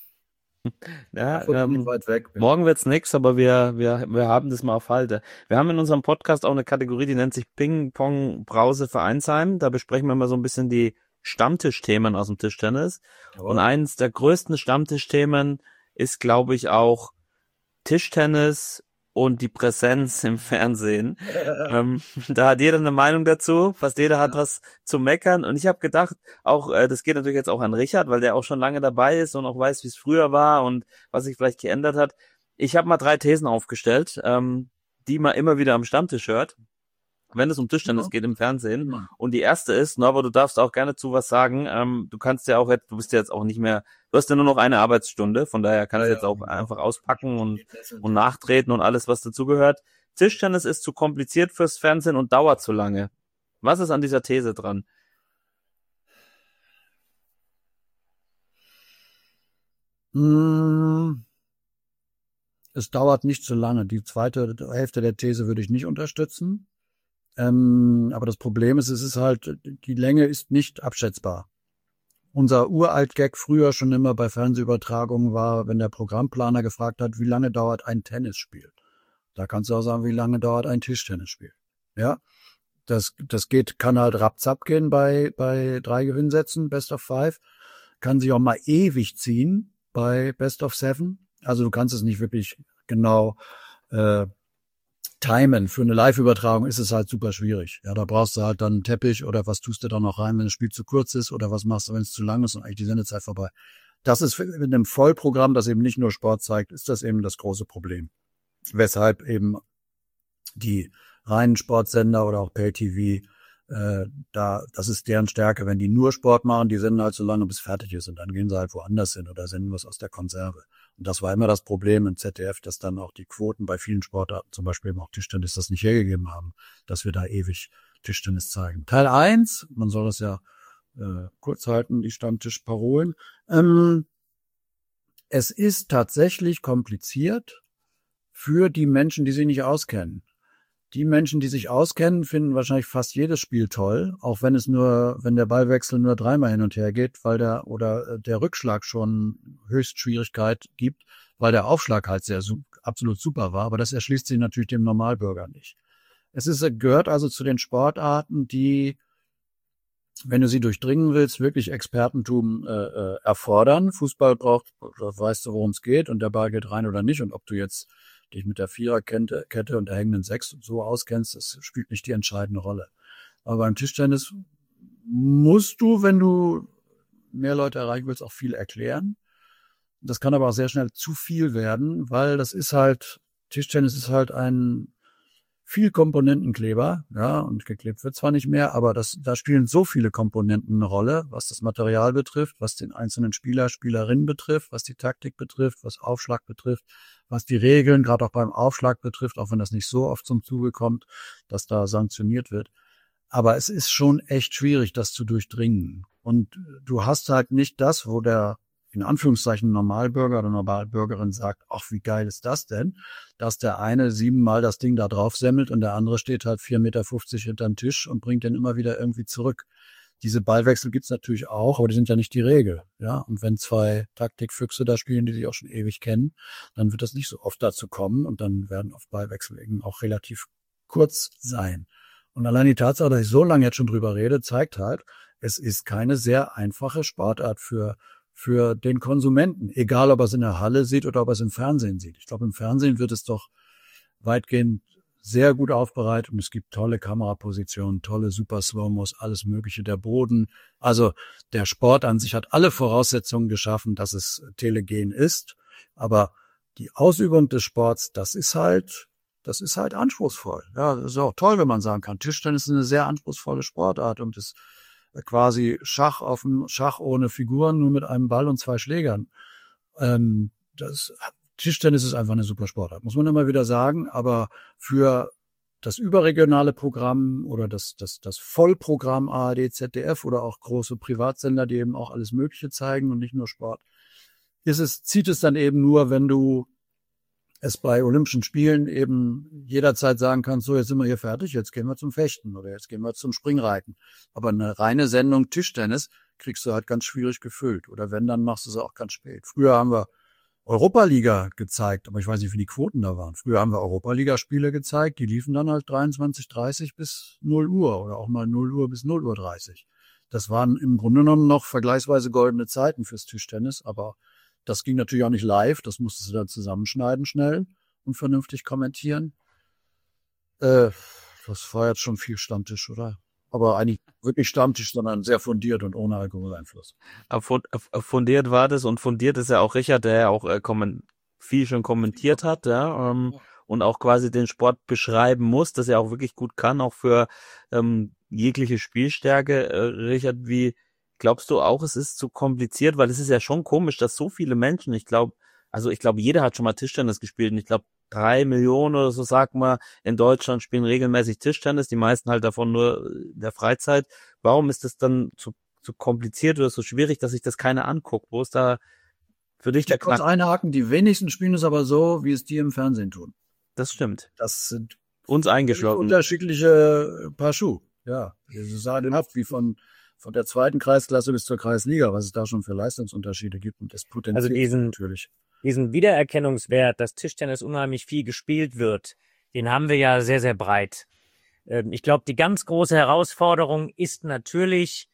Ja, Nicht weit weg. morgen wird's nix, aber wir haben das mal auf Halde. Wir haben in unserem Podcast auch eine Kategorie, die nennt sich Ping Pong Brause Vereinsheim. Da besprechen wir mal so ein bisschen die Stammtischthemen aus dem Tischtennis. Jawohl. Und eins der größten Stammtischthemen ist, glaube ich, auch Tischtennis und die Präsenz im Fernsehen. Da hat jeder eine Meinung dazu, fast jeder hat was zu meckern. Und ich habe gedacht, auch das geht natürlich jetzt auch an Richard, weil der auch schon lange dabei ist und auch weiß, wie es früher war und was sich vielleicht geändert hat. Ich habe mal 3 Thesen aufgestellt, die man immer wieder am Stammtisch hört, wenn es um Tischtennis geht im Fernsehen. Ja. Und die erste ist, Norbert, du darfst auch gerne zu was sagen. Du kannst ja auch, du bist ja jetzt auch nicht mehr, du hast ja nur noch eine Arbeitsstunde, von daher kannst du jetzt auch einfach auspacken und nachtreten und alles, was dazugehört. Tischtennis ist zu kompliziert fürs Fernsehen und dauert zu lange. Was ist an dieser These dran? Es dauert nicht so lange. Die zweite Hälfte der These würde ich nicht unterstützen. Aber das Problem ist, es ist halt, die Länge ist nicht abschätzbar. Unser Uralt-Gag früher schon immer bei Fernsehübertragungen war, wenn der Programmplaner gefragt hat, wie lange dauert ein Tennisspiel? Da kannst du auch sagen, wie lange dauert ein Tischtennisspiel? Ja, das kann halt rapzapp gehen bei 3 Gewinnsätzen, Best of 5. Kann sich auch mal ewig ziehen bei Best of 7. Also du kannst es nicht wirklich genau timen. Für eine Live-Übertragung ist es halt super schwierig. Ja, da brauchst du halt dann einen Teppich oder was tust du da noch rein, wenn das Spiel zu kurz ist oder was machst du, wenn es zu lang ist und eigentlich die Sendezeit vorbei. Das ist mit einem Vollprogramm, das eben nicht nur Sport zeigt, ist das eben das große Problem. Weshalb eben die reinen Sportsender oder auch Pay-TV, das ist deren Stärke. Wenn die nur Sport machen, die senden halt so lange, bis fertig ist und dann gehen sie halt woanders hin oder senden was aus der Konserve. Und das war immer das Problem im ZDF, dass dann auch die Quoten bei vielen Sportarten, zum Beispiel eben auch Tischtennis, das nicht hergegeben haben, dass wir da ewig Tischtennis zeigen. Teil 1, man soll das ja kurz halten, die Stammtischparolen. Es ist tatsächlich kompliziert für die Menschen, die sich nicht auskennen. Die Menschen, die sich auskennen, finden wahrscheinlich fast jedes Spiel toll, auch wenn der Ballwechsel nur 3-mal hin und her geht, weil der Rückschlag schon Höchstschwierigkeit gibt, weil der Aufschlag halt absolut super war, aber das erschließt sich natürlich dem Normalbürger nicht. Gehört also zu den Sportarten, die, wenn du sie durchdringen willst, wirklich Expertentum erfordern. Fußball weißt du, worum es geht und der Ball geht rein oder nicht und ob du jetzt dich mit der Viererkette und der hängenden 6 so auskennst, das spielt nicht die entscheidende Rolle. Aber beim Tischtennis musst du, wenn du mehr Leute erreichen willst, auch viel erklären. Das kann aber auch sehr schnell zu viel werden, weil Tischtennis ist halt ein Vielkomponentenkleber, ja, und geklebt wird zwar nicht mehr, aber da spielen so viele Komponenten eine Rolle, was das Material betrifft, was den einzelnen Spieler, Spielerinnen betrifft, was die Taktik betrifft, was Aufschlag betrifft, was die Regeln, gerade auch beim Aufschlag betrifft, auch wenn das nicht so oft zum Zuge kommt, dass da sanktioniert wird. Aber es ist schon echt schwierig, das zu durchdringen. Und du hast halt nicht das, wo der in Anführungszeichen Normalbürger oder Normalbürgerin sagt, ach, wie geil ist das denn, dass der eine 7-mal das Ding da drauf semmelt und der andere steht halt 4,50 Meter hinterm Tisch und bringt den immer wieder irgendwie zurück. Diese Ballwechsel gibt's natürlich auch, aber die sind ja nicht die Regel. Ja, und wenn 2 Taktikfüchse da spielen, die sich auch schon ewig kennen, dann wird das nicht so oft dazu kommen und dann werden oft Ballwechsel eben auch relativ kurz sein. Und allein die Tatsache, dass ich so lange jetzt schon drüber rede, zeigt halt, es ist keine sehr einfache Sportart für den Konsumenten, egal ob er es in der Halle sieht oder ob er es im Fernsehen sieht. Ich glaube, im Fernsehen wird es doch weitgehend sehr gut aufbereitet und es gibt tolle Kamerapositionen, tolle Super Slow-Mos, alles Mögliche, der Boden. Also der Sport an sich hat alle Voraussetzungen geschaffen, dass es telegen ist, aber die Ausübung des Sports, das ist halt anspruchsvoll. Ja, das ist auch toll, wenn man sagen kann, Tischtennis ist eine sehr anspruchsvolle Sportart und ist quasi Schach ohne Figuren, nur mit einem Ball und 2 Schlägern. Tischtennis ist einfach eine super Sportart, muss man immer wieder sagen, aber für das überregionale Programm oder das Vollprogramm ARD, ZDF oder auch große Privatsender, die eben auch alles Mögliche zeigen und nicht nur Sport, zieht es dann eben nur, wenn du es bei Olympischen Spielen eben jederzeit sagen kannst, so, jetzt sind wir hier fertig, jetzt gehen wir zum Fechten oder jetzt gehen wir zum Springreiten. Aber eine reine Sendung Tischtennis kriegst du halt ganz schwierig gefüllt. Oder wenn, dann machst du es auch ganz spät. Früher haben wir Europa-Liga gezeigt, aber ich weiß nicht, wie die Quoten da waren. Früher haben wir Europa-Liga-Spiele gezeigt, die liefen dann halt 23:30 bis 0 Uhr oder auch mal 0 Uhr bis 0:30 Uhr. Das waren im Grunde genommen noch vergleichsweise goldene Zeiten fürs Tischtennis, aber das ging natürlich auch nicht live, das musstest du dann zusammenschneiden schnell und vernünftig kommentieren. Das war jetzt schon viel Stammtisch, oder? Aber eigentlich wirklich Stammtisch, sondern sehr fundiert und ohne Alkoholeinfluss. Fundiert war das und fundiert ist ja auch Richard, der ja auch viel schon kommentiert hat, ja, und auch quasi den Sport beschreiben muss, dass er auch wirklich gut kann, auch für jegliche Spielstärke. Richard, wie glaubst du auch, es ist zu kompliziert? Weil es ist ja schon komisch, dass so viele Menschen, ich glaube, jeder hat schon mal Tischtennis gespielt und ich glaube, 3 Millionen oder so, sagt man, in Deutschland spielen regelmäßig Tischtennis, die meisten halt davon nur in der Freizeit. Warum ist das dann zu kompliziert oder so schwierig, dass sich das keiner anguckt? Wo ist da für dich der Knack? Kurz einhaken, die wenigsten spielen es aber so, wie es die im Fernsehen tun. Das stimmt. Das sind uns eingeschlossen. Unterschiedliche Paar Schuhe. Ja, das ist sagenhaft, wie von der 2. Kreisklasse bis zur Kreisliga, was es da schon für Leistungsunterschiede gibt und das Potenzial natürlich. Diesen Wiedererkennungswert, dass Tischtennis unheimlich viel gespielt wird, den haben wir ja sehr, sehr breit. Ich glaube, die ganz große Herausforderung ist natürlich,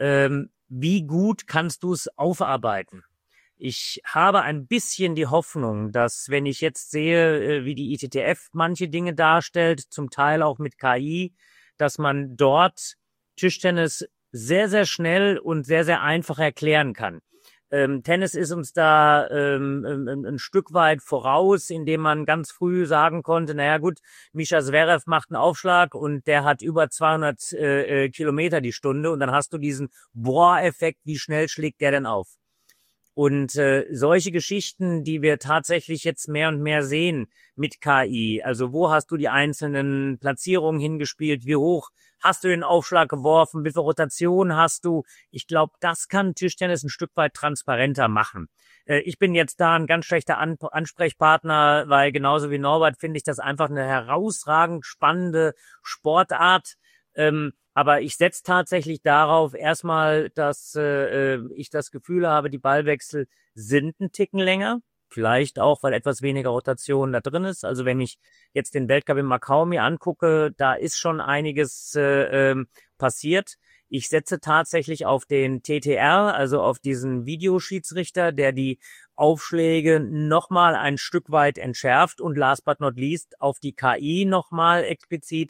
wie gut kannst du es aufarbeiten? Ich habe ein bisschen die Hoffnung, dass, wenn ich jetzt sehe, wie die ITTF manche Dinge darstellt, zum Teil auch mit KI, dass man dort Tischtennis sehr, sehr schnell und sehr, sehr einfach erklären kann. Tennis ist uns da ein Stück weit voraus, indem man ganz früh sagen konnte, naja gut, Mischa Zverev macht einen Aufschlag und der hat über 200 Kilometer die Stunde und dann hast du diesen Boah-Effekt, wie schnell schlägt der denn auf? Und solche Geschichten, die wir tatsächlich jetzt mehr und mehr sehen mit KI, also wo hast du die einzelnen Platzierungen hingespielt, wie hoch hast du den Aufschlag geworfen, wie viel Rotation hast du? Ich glaube, das kann Tischtennis ein Stück weit transparenter machen. Ich bin jetzt da ein ganz schlechter Ansprechpartner, weil genauso wie Norbert finde ich das einfach eine herausragend spannende Sportart. Aber ich setze tatsächlich darauf erstmal, dass ich das Gefühl habe, die Ballwechsel sind ein Ticken länger. Vielleicht auch, weil etwas weniger Rotation da drin ist. Also wenn ich jetzt den Weltcup in Macau mir angucke, da ist schon einiges passiert. Ich setze tatsächlich auf den TTR, also auf diesen Videoschiedsrichter, der die Aufschläge nochmal ein Stück weit entschärft und last but not least auf die KI nochmal explizit,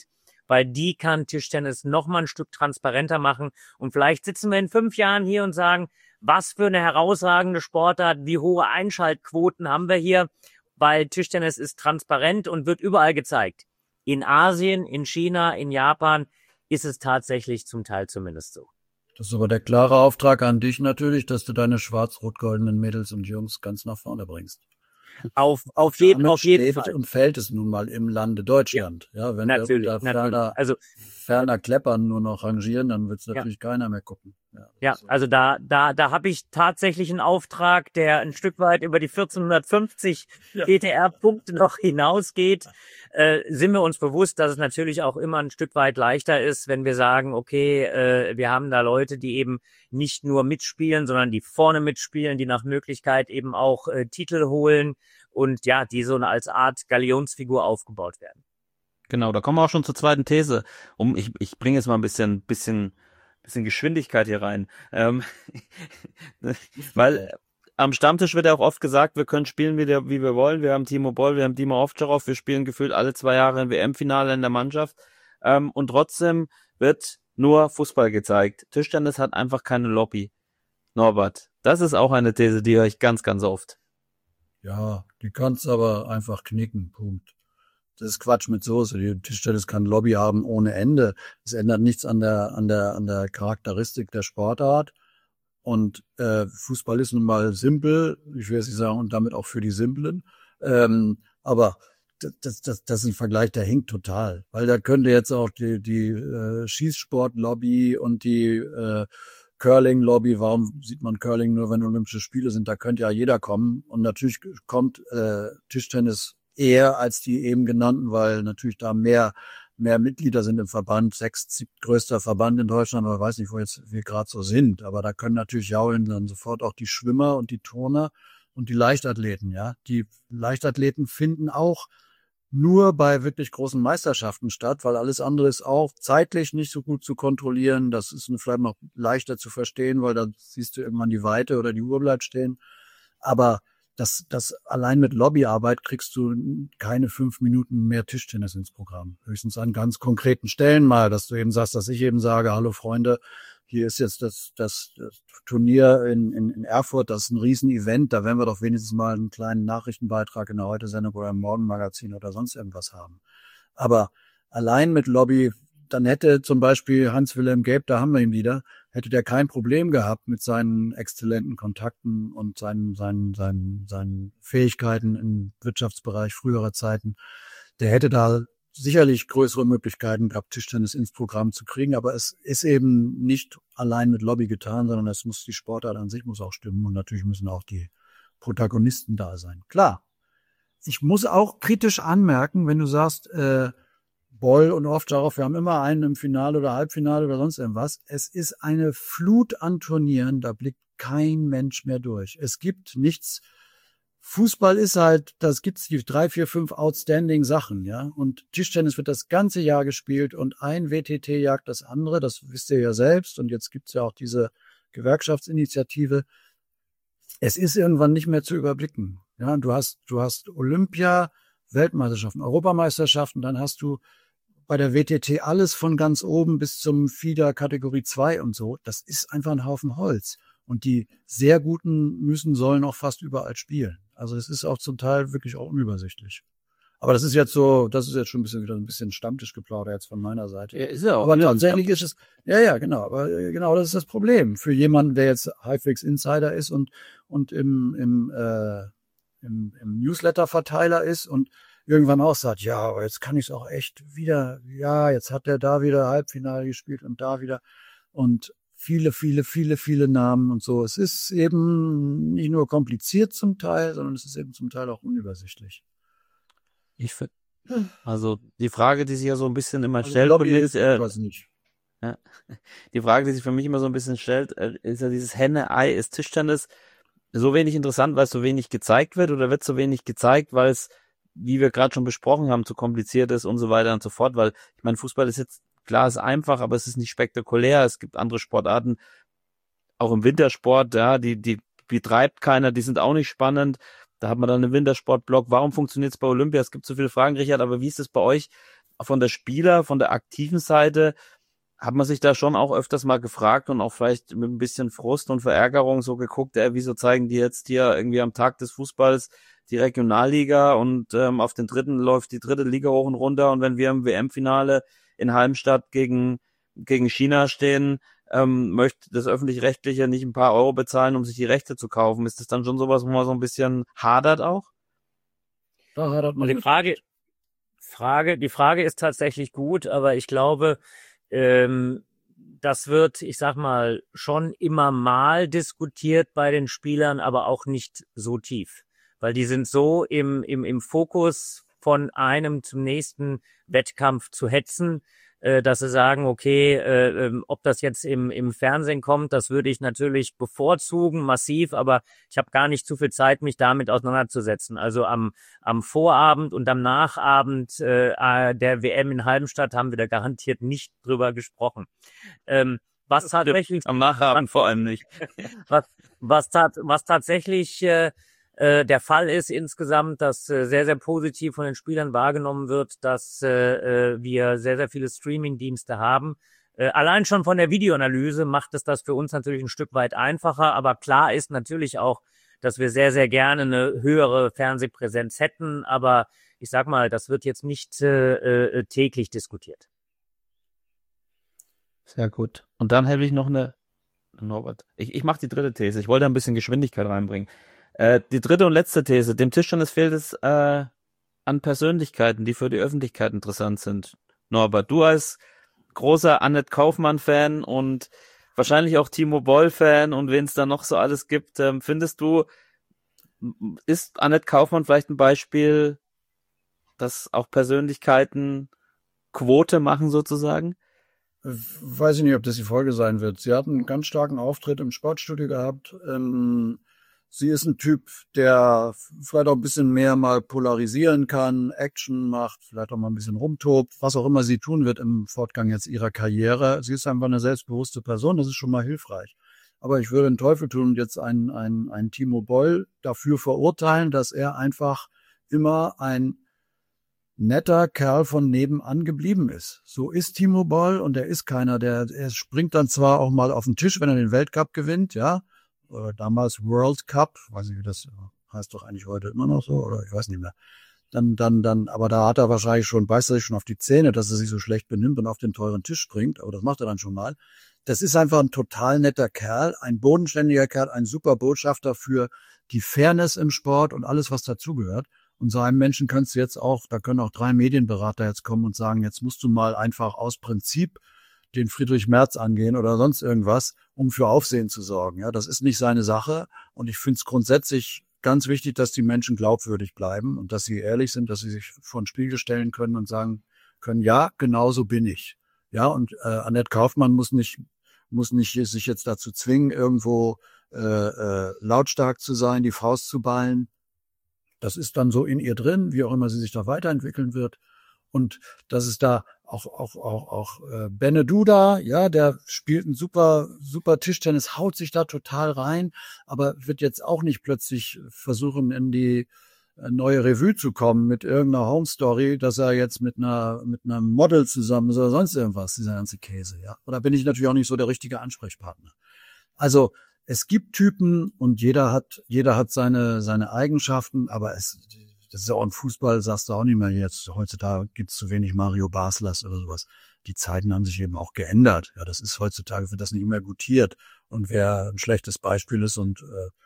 weil die kann Tischtennis noch mal ein Stück transparenter machen. Und vielleicht sitzen wir in 5 Jahren hier und sagen, was für eine herausragende Sportart, wie hohe Einschaltquoten haben wir hier, weil Tischtennis ist transparent und wird überall gezeigt. In Asien, in China, in Japan ist es tatsächlich zum Teil zumindest so. Das ist aber der klare Auftrag an dich natürlich, dass du deine schwarz-rot-goldenen Mädels und Jungs ganz nach vorne bringst. Auf jeden Steht Fall. und fällt es nun mal im Lande Deutschland. Ja, wenn Natürlich, wir da Also ferner Kleppern nur noch rangieren, dann wird es natürlich keiner mehr gucken. ja, also da habe ich tatsächlich einen Auftrag, der ein Stück weit über die 1450 PTR-Punkte noch hinausgeht. Sind wir uns bewusst, dass es natürlich auch immer ein Stück weit leichter ist, wenn wir sagen, okay, wir haben da Leute, die eben nicht nur mitspielen, sondern die vorne mitspielen, die nach Möglichkeit eben auch Titel holen und ja, die so als Art Galionsfigur aufgebaut werden. Genau, da kommen wir auch schon zur zweiten These. Ich bringe jetzt mal ein bisschen Geschwindigkeit hier rein. Weil am Stammtisch wird ja auch oft gesagt, wir können spielen, wie wir wollen. Wir haben Timo Boll, wir haben Dima Ovtcharov, wir spielen gefühlt alle 2 Jahre ein WM-Finale in der Mannschaft. Und trotzdem wird nur Fußball gezeigt. Tischtennis hat einfach keine Lobby. Norbert, das ist auch eine These, die höre ich ganz, ganz oft. Ja, die kannst aber einfach knicken, Punkt. Das ist Quatsch mit Soße. Die Tischtennis kann Lobby haben ohne Ende. Es ändert nichts an der Charakteristik der Sportart. Und Fußball ist nun mal simpel, ich will jetzt nicht sagen, und damit auch für die Simplen. Aber das ist ein Vergleich, der hinkt total. Weil da könnte jetzt auch die Schießsport-Lobby und die Curling-Lobby, warum sieht man Curling nur, wenn Olympische Spiele sind? Da könnte ja jeder kommen. Und natürlich kommt Tischtennis eher als die eben genannten, weil natürlich da mehr Mitglieder sind im Verband, 6. größter Verband in Deutschland, aber weiß nicht, wo jetzt wir gerade so sind. Aber da können natürlich jaulen dann sofort auch die Schwimmer und die Turner und die Leichtathleten, ja. Die Leichtathleten finden auch nur bei wirklich großen Meisterschaften statt, weil alles andere ist auch zeitlich nicht so gut zu kontrollieren. Das ist vielleicht noch leichter zu verstehen, weil da siehst du irgendwann die Weite oder die Uhr bleibt stehen. Aber das allein mit Lobbyarbeit kriegst du keine 5 Minuten mehr Tischtennis ins Programm. Höchstens an ganz konkreten Stellen mal, dass du eben sagst, dass ich eben sage, hallo Freunde, hier ist jetzt das Turnier in Erfurt, das ist ein Riesenevent, da werden wir doch wenigstens mal einen kleinen Nachrichtenbeitrag in der Heute-Sendung oder im Morgenmagazin oder sonst irgendwas haben. Aber allein mit Lobby, dann hätte zum Beispiel Hans-Wilhelm Gabe, da haben wir ihn wieder, hätte der kein Problem gehabt mit seinen exzellenten Kontakten und seinen Fähigkeiten im Wirtschaftsbereich früherer Zeiten. Der hätte da sicherlich größere Möglichkeiten gehabt, Tischtennis ins Programm zu kriegen, aber es ist eben nicht allein mit Lobby getan, sondern es muss die Sportart an sich muss auch stimmen und natürlich müssen auch die Protagonisten da sein. Klar, ich muss auch kritisch anmerken, wenn du sagst, Boll und Ovtcharov, wir haben immer einen im Finale oder Halbfinale oder sonst irgendwas. Es ist eine Flut an Turnieren, da blickt kein Mensch mehr durch. Es gibt nichts. Fußball ist halt, das gibt's die 3, 4, 5 outstanding Sachen, ja. Und Tischtennis wird das ganze Jahr gespielt und ein WTT jagt das andere, das wisst ihr ja selbst. Und jetzt gibt's ja auch diese Gewerkschaftsinitiative. Es ist irgendwann nicht mehr zu überblicken. Ja, du hast Olympia, Weltmeisterschaften, Europameisterschaften, dann hast du bei der WTT alles von ganz oben bis zum FIDA Kategorie 2 und so. Das ist einfach ein Haufen Holz. Und die sehr Guten sollen auch fast überall spielen. Also es ist auch zum Teil wirklich auch unübersichtlich. Aber das ist jetzt schon wieder ein bisschen Stammtischgeplauder jetzt von meiner Seite. Ja, ist ja auch. Aber tatsächlich ist es, ja, genau. Aber genau, das ist das Problem. Für jemanden, der jetzt halbwegs Insider ist und im Newsletter-Verteiler ist und irgendwann auch sagt, ja, aber jetzt kann ich es auch echt wieder, ja, jetzt hat er da wieder Halbfinale gespielt und da wieder und viele Namen und so. Es ist eben nicht nur kompliziert zum Teil, sondern es ist eben zum Teil auch unübersichtlich. Also die Frage, die sich ja so ein bisschen immer Also stellt, Lobby ist, ich weiß nicht. ja, die Frage, die sich für mich immer so ein bisschen stellt, ist ja dieses Henne-Ei, ist Tischtennis so wenig interessant, weil es so wenig gezeigt wird, oder wird so wenig gezeigt, weil es, wie wir gerade schon besprochen haben, zu kompliziert ist und so weiter und so fort, weil ich meine, Fußball ist jetzt, klar, ist einfach, aber es ist nicht spektakulär, es gibt andere Sportarten, auch im Wintersport, ja, die betreibt keiner, die sind auch nicht spannend, da hat man dann einen Wintersportblock, warum funktioniert es bei Olympia, es gibt so viele Fragen, Richard, aber wie ist es bei euch, von der aktiven Seite hat man sich da schon auch öfters mal gefragt und auch vielleicht mit ein bisschen Frust und Verärgerung so geguckt, wieso zeigen die jetzt hier irgendwie am Tag des Fußballs die Regionalliga und auf den dritten läuft die dritte Liga hoch und runter und wenn wir im WM-Finale in Halmstad gegen China stehen, möchte das Öffentlich-Rechtliche nicht ein paar Euro bezahlen, um sich die Rechte zu kaufen. Ist das dann schon sowas, wo man so ein bisschen hadert auch? Da hadert man. Die Frage ist tatsächlich gut, aber ich glaube, das wird, ich sag mal, schon immer mal diskutiert bei den Spielern, aber auch nicht so tief. Weil die sind so im Fokus von einem zum nächsten Wettkampf zu hetzen, dass sie sagen, okay, ob das jetzt im Fernsehen kommt, das würde ich natürlich bevorzugen, massiv, aber ich habe gar nicht zu viel Zeit, mich damit auseinanderzusetzen. Also am Vorabend und am Nachabend der WM in Halmstad haben wir da garantiert nicht drüber gesprochen. Was tatsächlich am Nachabend vor allem nicht. was tatsächlich der Fall ist insgesamt, dass sehr, sehr positiv von den Spielern wahrgenommen wird, dass wir sehr, sehr viele Streaming-Dienste haben. Allein schon von der Videoanalyse macht es das für uns natürlich ein Stück weit einfacher, aber klar ist natürlich auch, dass wir sehr, sehr gerne eine höhere Fernsehpräsenz hätten, aber ich sag mal, das wird jetzt nicht täglich diskutiert. Sehr gut. Und dann habe ich noch Norbert, ich mache die dritte These, ich wollte ein bisschen Geschwindigkeit reinbringen. Die dritte und letzte These. Dem Tischtennis fehlt es an Persönlichkeiten, die für die Öffentlichkeit interessant sind. Norbert, du als großer Annette Kaufmann-Fan und wahrscheinlich auch Timo Boll-Fan und wen es da noch so alles gibt, findest du, ist Annette Kaufmann vielleicht ein Beispiel, dass auch Persönlichkeiten Quote machen sozusagen? Weiß ich nicht, ob das die Folge sein wird. Sie hat einen ganz starken Auftritt im Sportstudio gehabt. Sie ist ein Typ, der vielleicht auch ein bisschen mehr mal polarisieren kann, Action macht, vielleicht auch mal ein bisschen rumtobt, was auch immer sie tun wird im Fortgang jetzt ihrer Karriere. Sie ist einfach eine selbstbewusste Person, das ist schon mal hilfreich. Aber ich würde den Teufel tun und jetzt einen Timo Boll dafür verurteilen, dass er einfach immer ein netter Kerl von nebenan geblieben ist. So ist Timo Boll und er ist keiner, er springt dann zwar auch mal auf den Tisch, wenn er den Weltcup gewinnt, ja, oder damals World Cup, weiß nicht, wie das heißt doch eigentlich heute immer noch so, oder ich weiß nicht mehr. Dann, aber da hat er wahrscheinlich beißt er sich schon auf die Zähne, dass er sich so schlecht benimmt und auf den teuren Tisch springt, aber das macht er dann schon mal. Das ist einfach ein total netter Kerl, ein bodenständiger Kerl, ein super Botschafter für die Fairness im Sport und alles, was dazugehört. Und so einem Menschen kannst du jetzt auch, da können auch 3 Medienberater jetzt kommen und sagen, jetzt musst du mal einfach aus Prinzip den Friedrich Merz angehen oder sonst irgendwas, um für Aufsehen zu sorgen. Ja, das ist nicht seine Sache. Und ich finde es grundsätzlich ganz wichtig, dass die Menschen glaubwürdig bleiben und dass sie ehrlich sind, dass sie sich vor den Spiegel stellen können und sagen können, ja, genau so bin ich. Ja, und Annette Kaufmann muss nicht sich jetzt dazu zwingen, irgendwo lautstark zu sein, die Faust zu ballen. Das ist dann so in ihr drin, wie auch immer sie sich da weiterentwickeln wird. Und das ist da auch Bene Duda, ja, der spielt ein super Tischtennis, haut sich da total rein, aber wird jetzt auch nicht plötzlich versuchen, in die neue Revue zu kommen mit irgendeiner Home Story, dass er jetzt mit einem Model zusammen ist oder sonst irgendwas, dieser ganze Käse, ja. Oder bin ich natürlich auch nicht so der richtige Ansprechpartner. Also es gibt Typen und jeder hat seine Eigenschaften, aber das ist ja auch im Fußball, sagst du auch nicht mehr jetzt. Heutzutage gibt's zu wenig Mario Baslers oder sowas. Die Zeiten haben sich eben auch geändert. Ja, das ist heutzutage, wird das nicht mehr gutiert. Und wer ein schlechtes Beispiel ist und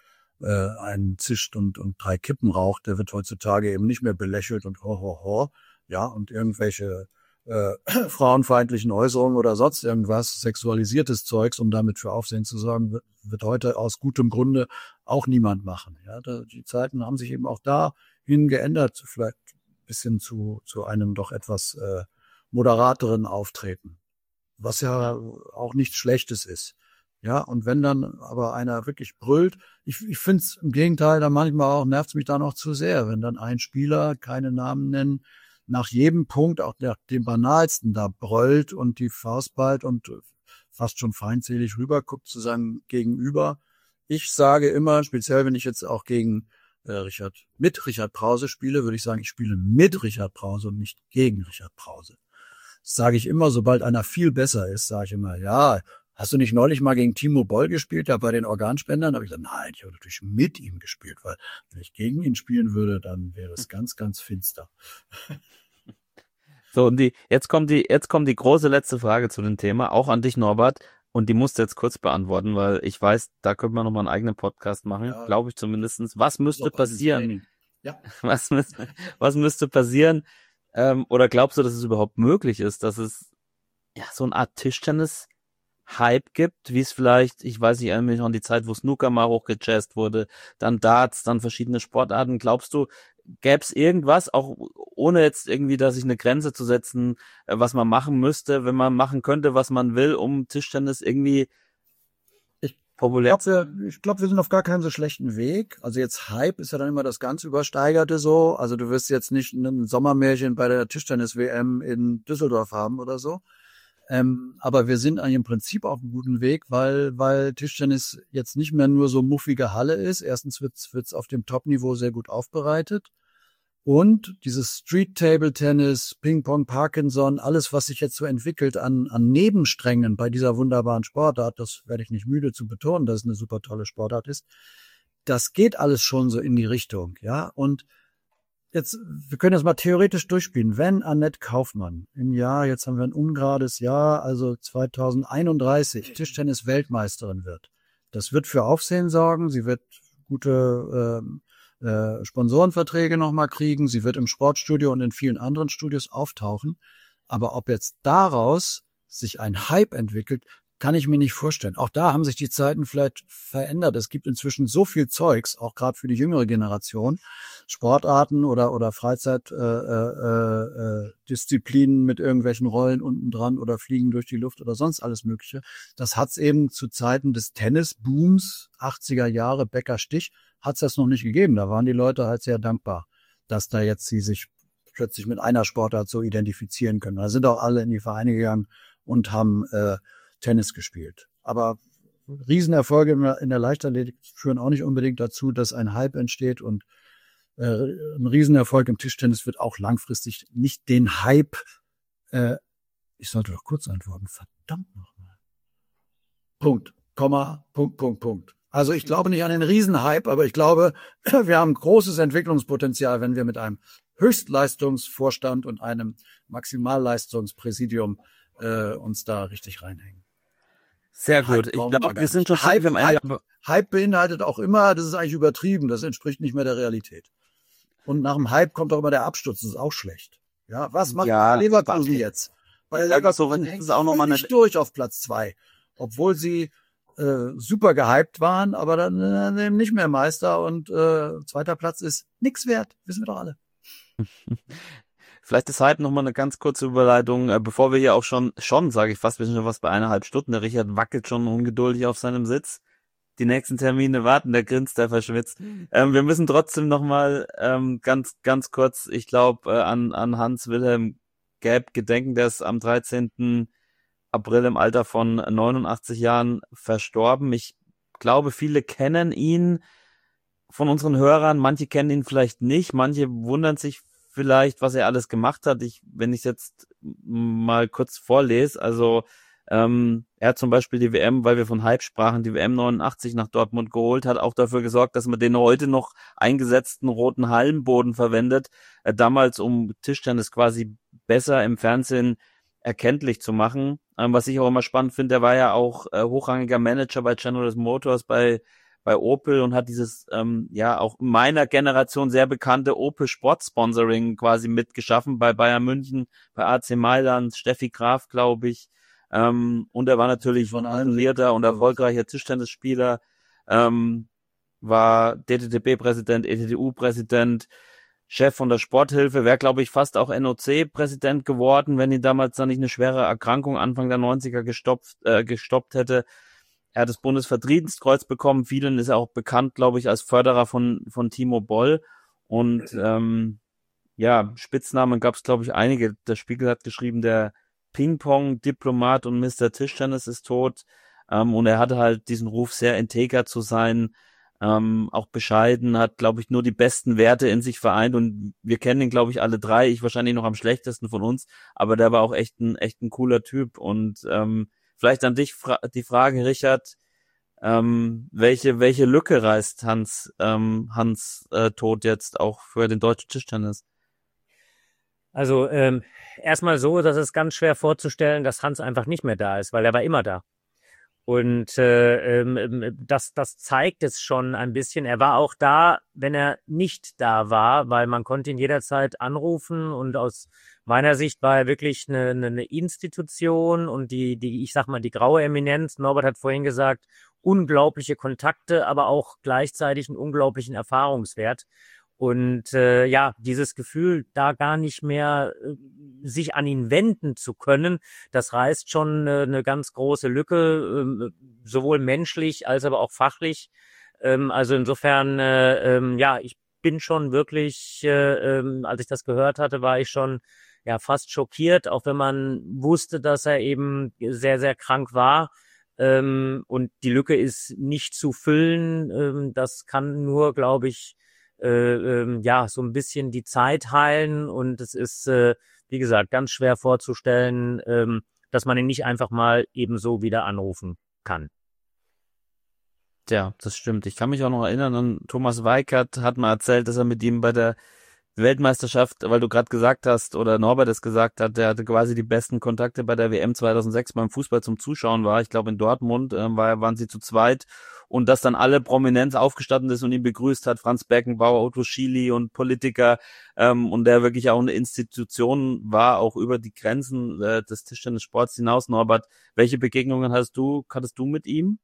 einen zischt und 3 Kippen raucht, der wird heutzutage eben nicht mehr belächelt und ho. Ja, und irgendwelche frauenfeindlichen Äußerungen oder sonst irgendwas, sexualisiertes Zeugs, um damit für Aufsehen zu sorgen, wird heute aus gutem Grunde auch niemand machen. Ja, die Zeiten haben sich eben auch dahin geändert, vielleicht ein bisschen zu einem doch etwas moderateren Auftreten, was ja auch nichts Schlechtes ist. Ja, und wenn dann aber einer wirklich brüllt, ich finde es im Gegenteil, dann manchmal auch nervt es mich dann auch zu sehr, wenn dann ein Spieler, keine Namen nennen, nach jedem Punkt, auch nach dem banalsten, da brüllt und die Faust ballt und fast schon feindselig rüberguckt zu seinem Gegenüber. Ich sage immer, speziell wenn ich jetzt auch gegen mit Richard Brause spiele, würde ich sagen, ich spiele mit Richard Brause und nicht gegen Richard Brause. Das sage ich immer, sobald einer viel besser ist, sage ich immer, ja, hast du nicht neulich mal gegen Timo Boll gespielt, da bei den Organspendern? Da habe ich gesagt, nein, ich habe natürlich mit ihm gespielt, weil wenn ich gegen ihn spielen würde, dann wäre es ganz, ganz finster. So, und jetzt kommt die große letzte Frage zu dem Thema, auch an dich, Norbert. Und die musst du jetzt kurz beantworten, weil ich weiß, da könnte man nochmal einen eigenen Podcast machen, Ja. glaube ich zumindestens. Was müsste passieren? Ja. Was müsste passieren? Oder glaubst du, dass es überhaupt möglich ist, dass es ja so eine Art Tischtennis-Hype gibt, wie es vielleicht, ich weiß nicht, ich erinnere mich noch an die Zeit, wo Snooker mal hochgejazzt wurde, dann Darts, dann verschiedene Sportarten. Glaubst du, gäbe es irgendwas, auch ohne jetzt irgendwie, dass ich eine Grenze zu setzen, was man machen müsste, wenn man machen könnte, was man will, um Tischtennis irgendwie populär zu Ich glaube, wir sind auf gar keinen so schlechten Weg. Also jetzt Hype ist ja dann immer das ganz Übersteigerte so. Also du wirst jetzt nicht ein Sommermärchen bei der Tischtennis-WM in Düsseldorf haben oder so. Aber wir sind eigentlich im Prinzip auf einem guten Weg, weil Tischtennis jetzt nicht mehr nur so muffige Halle ist. Erstens wird's auf dem Top-Niveau sehr gut aufbereitet. Und dieses Street-Table-Tennis, Ping-Pong, Parkinson, alles, was sich jetzt so entwickelt an Nebensträngen bei dieser wunderbaren Sportart, das werde ich nicht müde zu betonen, dass es eine super tolle Sportart ist, das geht alles schon so in die Richtung, ja. Und jetzt, wir können das mal theoretisch durchspielen. Wenn Annette Kaufmann im Jahr, jetzt haben wir ein ungerades Jahr, also 2031, Tischtennis-Weltmeisterin wird, das wird für Aufsehen sorgen, sie wird gute Sponsorenverträge nochmal kriegen, sie wird im Sportstudio und in vielen anderen Studios auftauchen. Aber ob jetzt daraus sich ein Hype entwickelt, kann ich mir nicht vorstellen. Auch da haben sich die Zeiten vielleicht verändert. Es gibt inzwischen so viel Zeugs, auch gerade für die jüngere Generation, Sportarten oder Freizeitdisziplinen mit irgendwelchen Rollen unten dran oder Fliegen durch die Luft oder sonst alles Mögliche. Das hat's eben zu Zeiten des Tennisbooms, 80er Jahre, Becker-Stich, hat's das noch nicht gegeben. Da waren die Leute halt sehr dankbar, dass da jetzt sie sich plötzlich mit einer Sportart so identifizieren können. Da sind auch alle in die Vereine gegangen und haben Tennis gespielt. Aber Riesenerfolge in der Leichtathletik führen auch nicht unbedingt dazu, dass ein Hype entsteht, und ein Riesenerfolg im Tischtennis wird auch langfristig nicht den Hype, ich sollte doch kurz antworten, verdammt nochmal. Punkt, Komma, Punkt. Also ich glaube nicht an den Riesenhype, aber ich glaube, wir haben großes Entwicklungspotenzial, wenn wir mit einem Höchstleistungsvorstand und einem Maximalleistungspräsidium uns da richtig reinhängen. Sehr gut. Ich glaube, wir sind schon Hype beinhaltet auch immer, das ist eigentlich übertrieben, das entspricht nicht mehr der Realität. Und nach dem Hype kommt auch immer der Absturz, das ist auch schlecht. Ja, was macht Leverkusen jetzt? Weil Leverkusen ist auch nochmal nicht durch auf Platz 2, obwohl sie super gehypt waren, aber dann nicht mehr Meister, und zweiter Platz ist nix wert, wissen wir doch alle. Vielleicht ist Hype nochmal eine ganz kurze Überleitung, bevor wir hier auch schon sage ich fast, wir sind schon was bei 1,5 Stunden. Der Richard wackelt schon ungeduldig auf seinem Sitz. Die nächsten Termine warten, der grinst, der verschwitzt. Wir müssen trotzdem nochmal ganz kurz, ich glaube, an Hans-Wilhelm Gaeb gedenken, der ist am 13. April im Alter von 89 Jahren verstorben. Ich glaube, viele kennen ihn von unseren Hörern, manche kennen ihn vielleicht nicht, manche wundern sich vielleicht, was er alles gemacht hat. Wenn ich es jetzt mal kurz vorlese, also er hat zum Beispiel die WM, weil wir von Hype sprachen, die WM 89 nach Dortmund geholt, hat auch dafür gesorgt, dass man den heute noch eingesetzten roten Hallenboden verwendet, damals um Tischtennis quasi besser im Fernsehen erkenntlich zu machen. Was ich auch immer spannend finde, der war ja auch hochrangiger Manager bei General Motors, bei Opel, und hat dieses auch in meiner Generation sehr bekannte Opel Sportsponsoring quasi mitgeschaffen, bei Bayern München, bei AC Mailand, Steffi Graf, glaube ich. Und er war natürlich von allenlierter und erfolgreicher Tischtennisspieler, war DTTB-Präsident, ETTU-Präsident, Chef von der Sporthilfe, wäre, glaube ich, fast auch NOC-Präsident geworden, wenn ihn damals dann nicht eine schwere Erkrankung Anfang der 90er gestoppt hätte. Er hat das Bundesverdienstkreuz bekommen. Vielen ist er auch bekannt, glaube ich, als Förderer von Timo Boll. Und Spitznamen gab es, glaube ich, einige. Der Spiegel hat geschrieben, der Ping-Pong-Diplomat und Mr. Tischtennis ist tot. Und er hatte halt diesen Ruf, sehr integer zu sein. auch bescheiden, hat, glaube ich, nur die besten Werte in sich vereint und wir kennen ihn, glaube ich, alle drei, ich wahrscheinlich noch am schlechtesten von uns, aber der war auch echt ein cooler Typ und vielleicht an dich die Frage, Richard, welche Lücke reißt Hans Tod jetzt auch für den deutschen Tischtennis? Also erstmal so, dass es ganz schwer vorzustellen, dass Hans einfach nicht mehr da ist, weil er war immer da. Und das zeigt es schon ein bisschen. Er war auch da, wenn er nicht da war, weil man konnte ihn jederzeit anrufen und aus meiner Sicht war er wirklich eine Institution und die ich sag mal, die graue Eminenz. Norbert hat vorhin gesagt, unglaubliche Kontakte, aber auch gleichzeitig einen unglaublichen Erfahrungswert. Und ja, dieses Gefühl, da gar nicht mehr sich an ihn wenden zu können, das reißt schon eine ganz große Lücke, sowohl menschlich als aber auch fachlich. Also insofern, ja, ich bin schon wirklich, als ich das gehört hatte, war ich schon ja fast schockiert, auch wenn man wusste, dass er eben sehr, sehr krank war. Und die Lücke ist nicht zu füllen. Das kann nur, glaube ich, ja, so ein bisschen die Zeit heilen und es ist, wie gesagt, ganz schwer vorzustellen, dass man ihn nicht einfach mal ebenso wieder anrufen kann. Ja, das stimmt. Ich kann mich auch noch erinnern an Thomas Weikert, hat mal erzählt, dass er mit ihm bei der Weltmeisterschaft, weil du gerade gesagt hast, oder Norbert es gesagt hat, der hatte quasi die besten Kontakte bei der WM 2006 beim Fußball zum Zuschauen war. Ich glaube in Dortmund waren sie zu zweit und dass dann alle Prominenz aufgestanden ist und ihn begrüßt hat, Franz Beckenbauer, Otto Schily und Politiker und der wirklich auch eine Institution war, auch über die Grenzen des Tischtennissports hinaus. Norbert, welche Begegnungen hattest du mit ihm?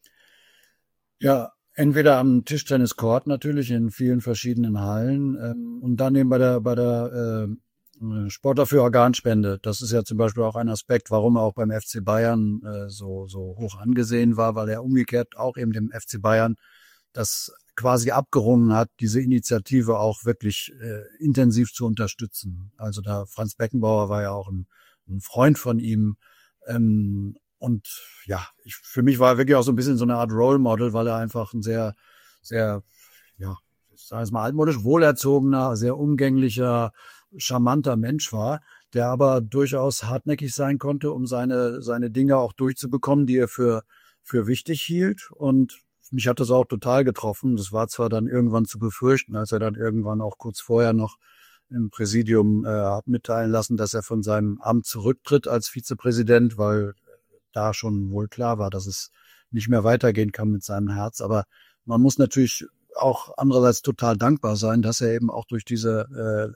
Ja, entweder am Tischtenniscourt natürlich in vielen verschiedenen Hallen und dann eben bei der Sportler für Organspende. Das ist ja zum Beispiel auch ein Aspekt, warum er auch beim FC Bayern so hoch angesehen war, weil er umgekehrt auch eben dem FC Bayern das quasi abgerungen hat, diese Initiative auch wirklich intensiv zu unterstützen. Also da Franz Beckenbauer war ja auch ein Freund von ihm. Und ja, für mich war er wirklich auch so ein bisschen so eine Art Role Model, weil er einfach ein sehr, sehr, ja, sagen wir es mal altmodisch, wohlerzogener, sehr umgänglicher, charmanter Mensch war, der aber durchaus hartnäckig sein konnte, um seine Dinge auch durchzubekommen, die er für wichtig hielt. Und mich hat das auch total getroffen. Das war zwar dann irgendwann zu befürchten, als er dann irgendwann auch kurz vorher noch im Präsidium hat mitteilen lassen, dass er von seinem Amt zurücktritt als Vizepräsident, weil da schon wohl klar war, dass es nicht mehr weitergehen kann mit seinem Herz. Aber man muss natürlich auch andererseits total dankbar sein, dass er eben auch durch diese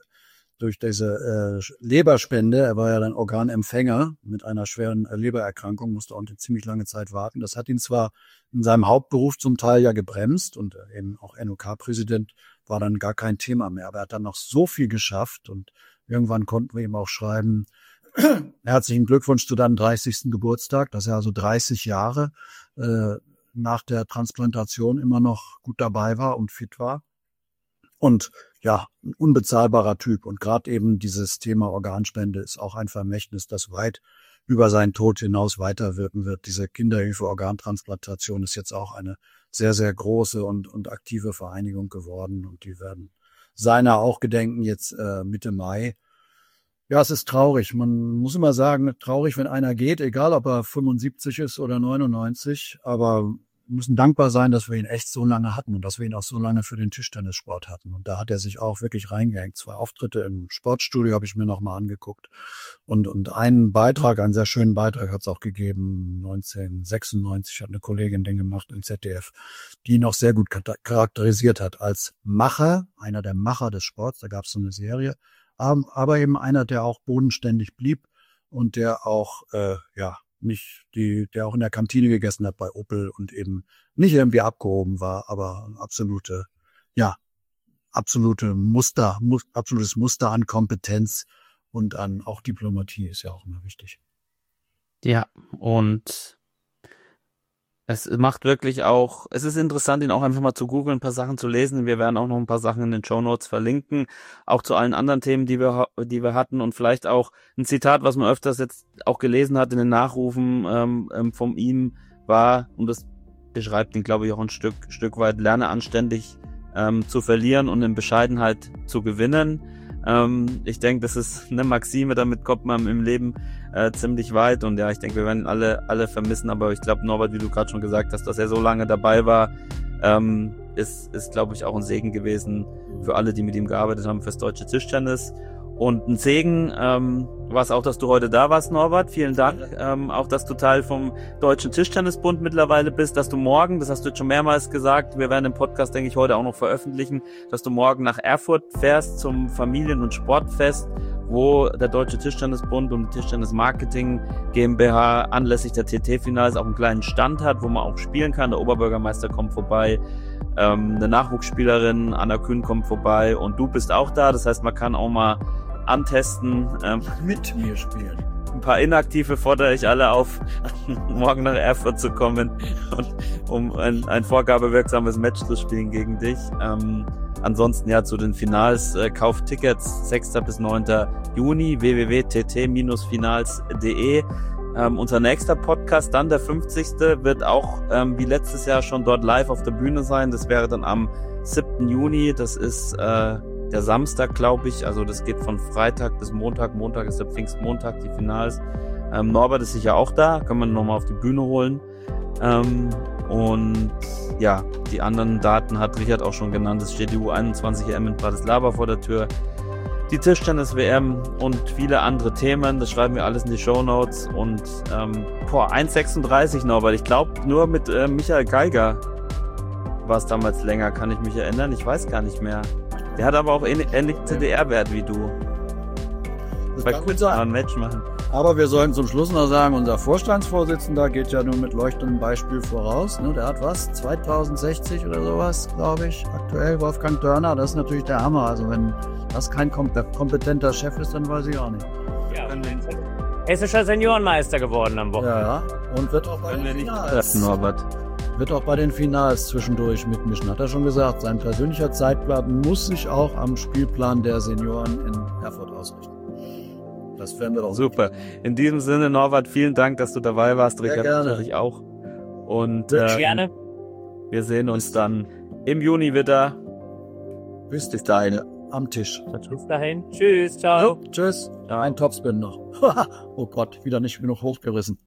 Leberspende, er war ja dann Organempfänger mit einer schweren Lebererkrankung, musste auch eine ziemlich lange Zeit warten. Das hat ihn zwar in seinem Hauptberuf zum Teil ja gebremst und eben auch NOK-Präsident war dann gar kein Thema mehr. Aber er hat dann noch so viel geschafft und irgendwann konnten wir ihm auch schreiben, herzlichen Glückwunsch zu deinem 30. Geburtstag, dass er also 30 Jahre nach der Transplantation immer noch gut dabei war und fit war. Und ja, ein unbezahlbarer Typ. Und gerade eben dieses Thema Organspende ist auch ein Vermächtnis, das weit über seinen Tod hinaus weiterwirken wird. Diese Kinderhilfe-Organtransplantation ist jetzt auch eine sehr, sehr große und aktive Vereinigung geworden. Und die werden seiner auch gedenken jetzt Mitte Mai. Ja, es ist traurig. Man muss immer sagen, traurig, wenn einer geht, egal ob er 75 ist oder 99. Aber wir müssen dankbar sein, dass wir ihn echt so lange hatten und dass wir ihn auch so lange für den Tischtennissport hatten. Und da hat er sich auch wirklich reingehängt. 2 Auftritte im Sportstudio habe ich mir nochmal angeguckt. Und einen Beitrag, einen sehr schönen Beitrag hat es auch gegeben. 1996 hat eine Kollegin den gemacht im ZDF, die ihn auch sehr gut charakterisiert hat als Macher, einer der Macher des Sports. Da gab es so eine Serie. Aber eben einer, der auch bodenständig blieb und der auch, der auch in der Kantine gegessen hat bei Opel und eben nicht irgendwie abgehoben war, aber absolutes Muster an Kompetenz und an auch Diplomatie ist ja auch immer wichtig. Ja, und es macht wirklich auch, es ist interessant, ihn auch einfach mal zu googeln, ein paar Sachen zu lesen. Wir werden auch noch ein paar Sachen in den Shownotes verlinken, auch zu allen anderen Themen, die wir hatten und vielleicht auch ein Zitat, was man öfters jetzt auch gelesen hat in den Nachrufen von ihm war, um das beschreibt ihn, glaube ich, auch ein Stück weit. Lerne anständig zu verlieren und in Bescheidenheit zu gewinnen. Ich denke, das ist eine Maxime, damit kommt man im Leben ziemlich weit. Und ja, ich denke, wir werden alle vermissen. Aber ich glaube, Norbert, wie du gerade schon gesagt hast, dass er so lange dabei war, ist glaube ich, auch ein Segen gewesen für alle, die mit ihm gearbeitet haben, fürs deutsche Tischtennis. Und ein Segen war es auch, dass du heute da warst, Norbert. Vielen Dank. Auch, dass du Teil vom Deutschen Tischtennisbund mittlerweile bist, dass du morgen, das hast du jetzt schon mehrmals gesagt, wir werden den Podcast, denke ich, heute auch noch veröffentlichen, dass du morgen nach Erfurt fährst zum Familien- und Sportfest, wo der Deutsche Tischtennisbund und Tischtennis Marketing GmbH anlässlich der TT-Finals auch einen kleinen Stand hat, wo man auch spielen kann. Der Oberbürgermeister kommt vorbei. Eine Nachwuchsspielerin, Anna Kühn, kommt vorbei und du bist auch da. Das heißt, man kann auch mal antesten. Mit mir spielen. Ein paar Inaktive fordere ich alle auf, morgen nach Erfurt zu kommen und um ein vorgabewirksames Match zu spielen gegen dich. Ansonsten ja zu den Finals, kauft Tickets 6. bis 9. Juni, www.tt-finals.de. Unser nächster Podcast, dann der 50. wird auch wie letztes Jahr schon dort live auf der Bühne sein. Das wäre dann am 7. Juni. Das ist der Samstag, glaube ich. Also das geht von Freitag bis Montag. Montag ist der Pfingstmontag, die Finals. Norbert ist sicher auch da. Kann man nochmal auf die Bühne holen. Und ja, die anderen Daten hat Richard auch schon genannt. Es steht die U21 in Bratislava vor der Tür. Die Tischtennis-WM und viele andere Themen, das schreiben wir alles in die Shownotes. Und 1,36 Norbert, ich glaube nur mit Michael Geiger war es damals länger, kann ich mich erinnern, ich weiß gar nicht mehr. Der hat aber auch ähnlich CDR-Wert wie du. Das Bei kann gut Quiz sein. ein Match machen. Aber wir sollten zum Schluss noch sagen, unser Vorstandsvorsitzender geht ja nur mit leuchtendem Beispiel voraus. Ne? Der hat was? 2060 oder sowas, glaube ich. Aktuell Wolfgang Dörner. Das ist natürlich der Hammer. Also wenn das kein kompetenter Chef ist, dann weiß ich auch nicht. Ja, hessischer Seniorenmeister geworden am Wochenende. Ja, und wird auch bei Können wir den nicht Finals. treffen, Norbert. Wird auch bei den Finals zwischendurch mitmischen. Hat er schon gesagt, sein persönlicher Zeitplan muss sich auch am Spielplan der Senioren in Erfurt ausrichten. Das fänden wir doch Super. In diesem Sinne, Norbert, vielen Dank, dass du dabei warst. Sehr Richard gerne. natürlich auch. Und Gerne. wir sehen uns dann im Juni wieder. Bis dahin am Tisch. Bis dahin. Tschüss. Ciao. Tschüss. Ein Topspin noch. Oh Gott, wieder nicht genug hochgerissen.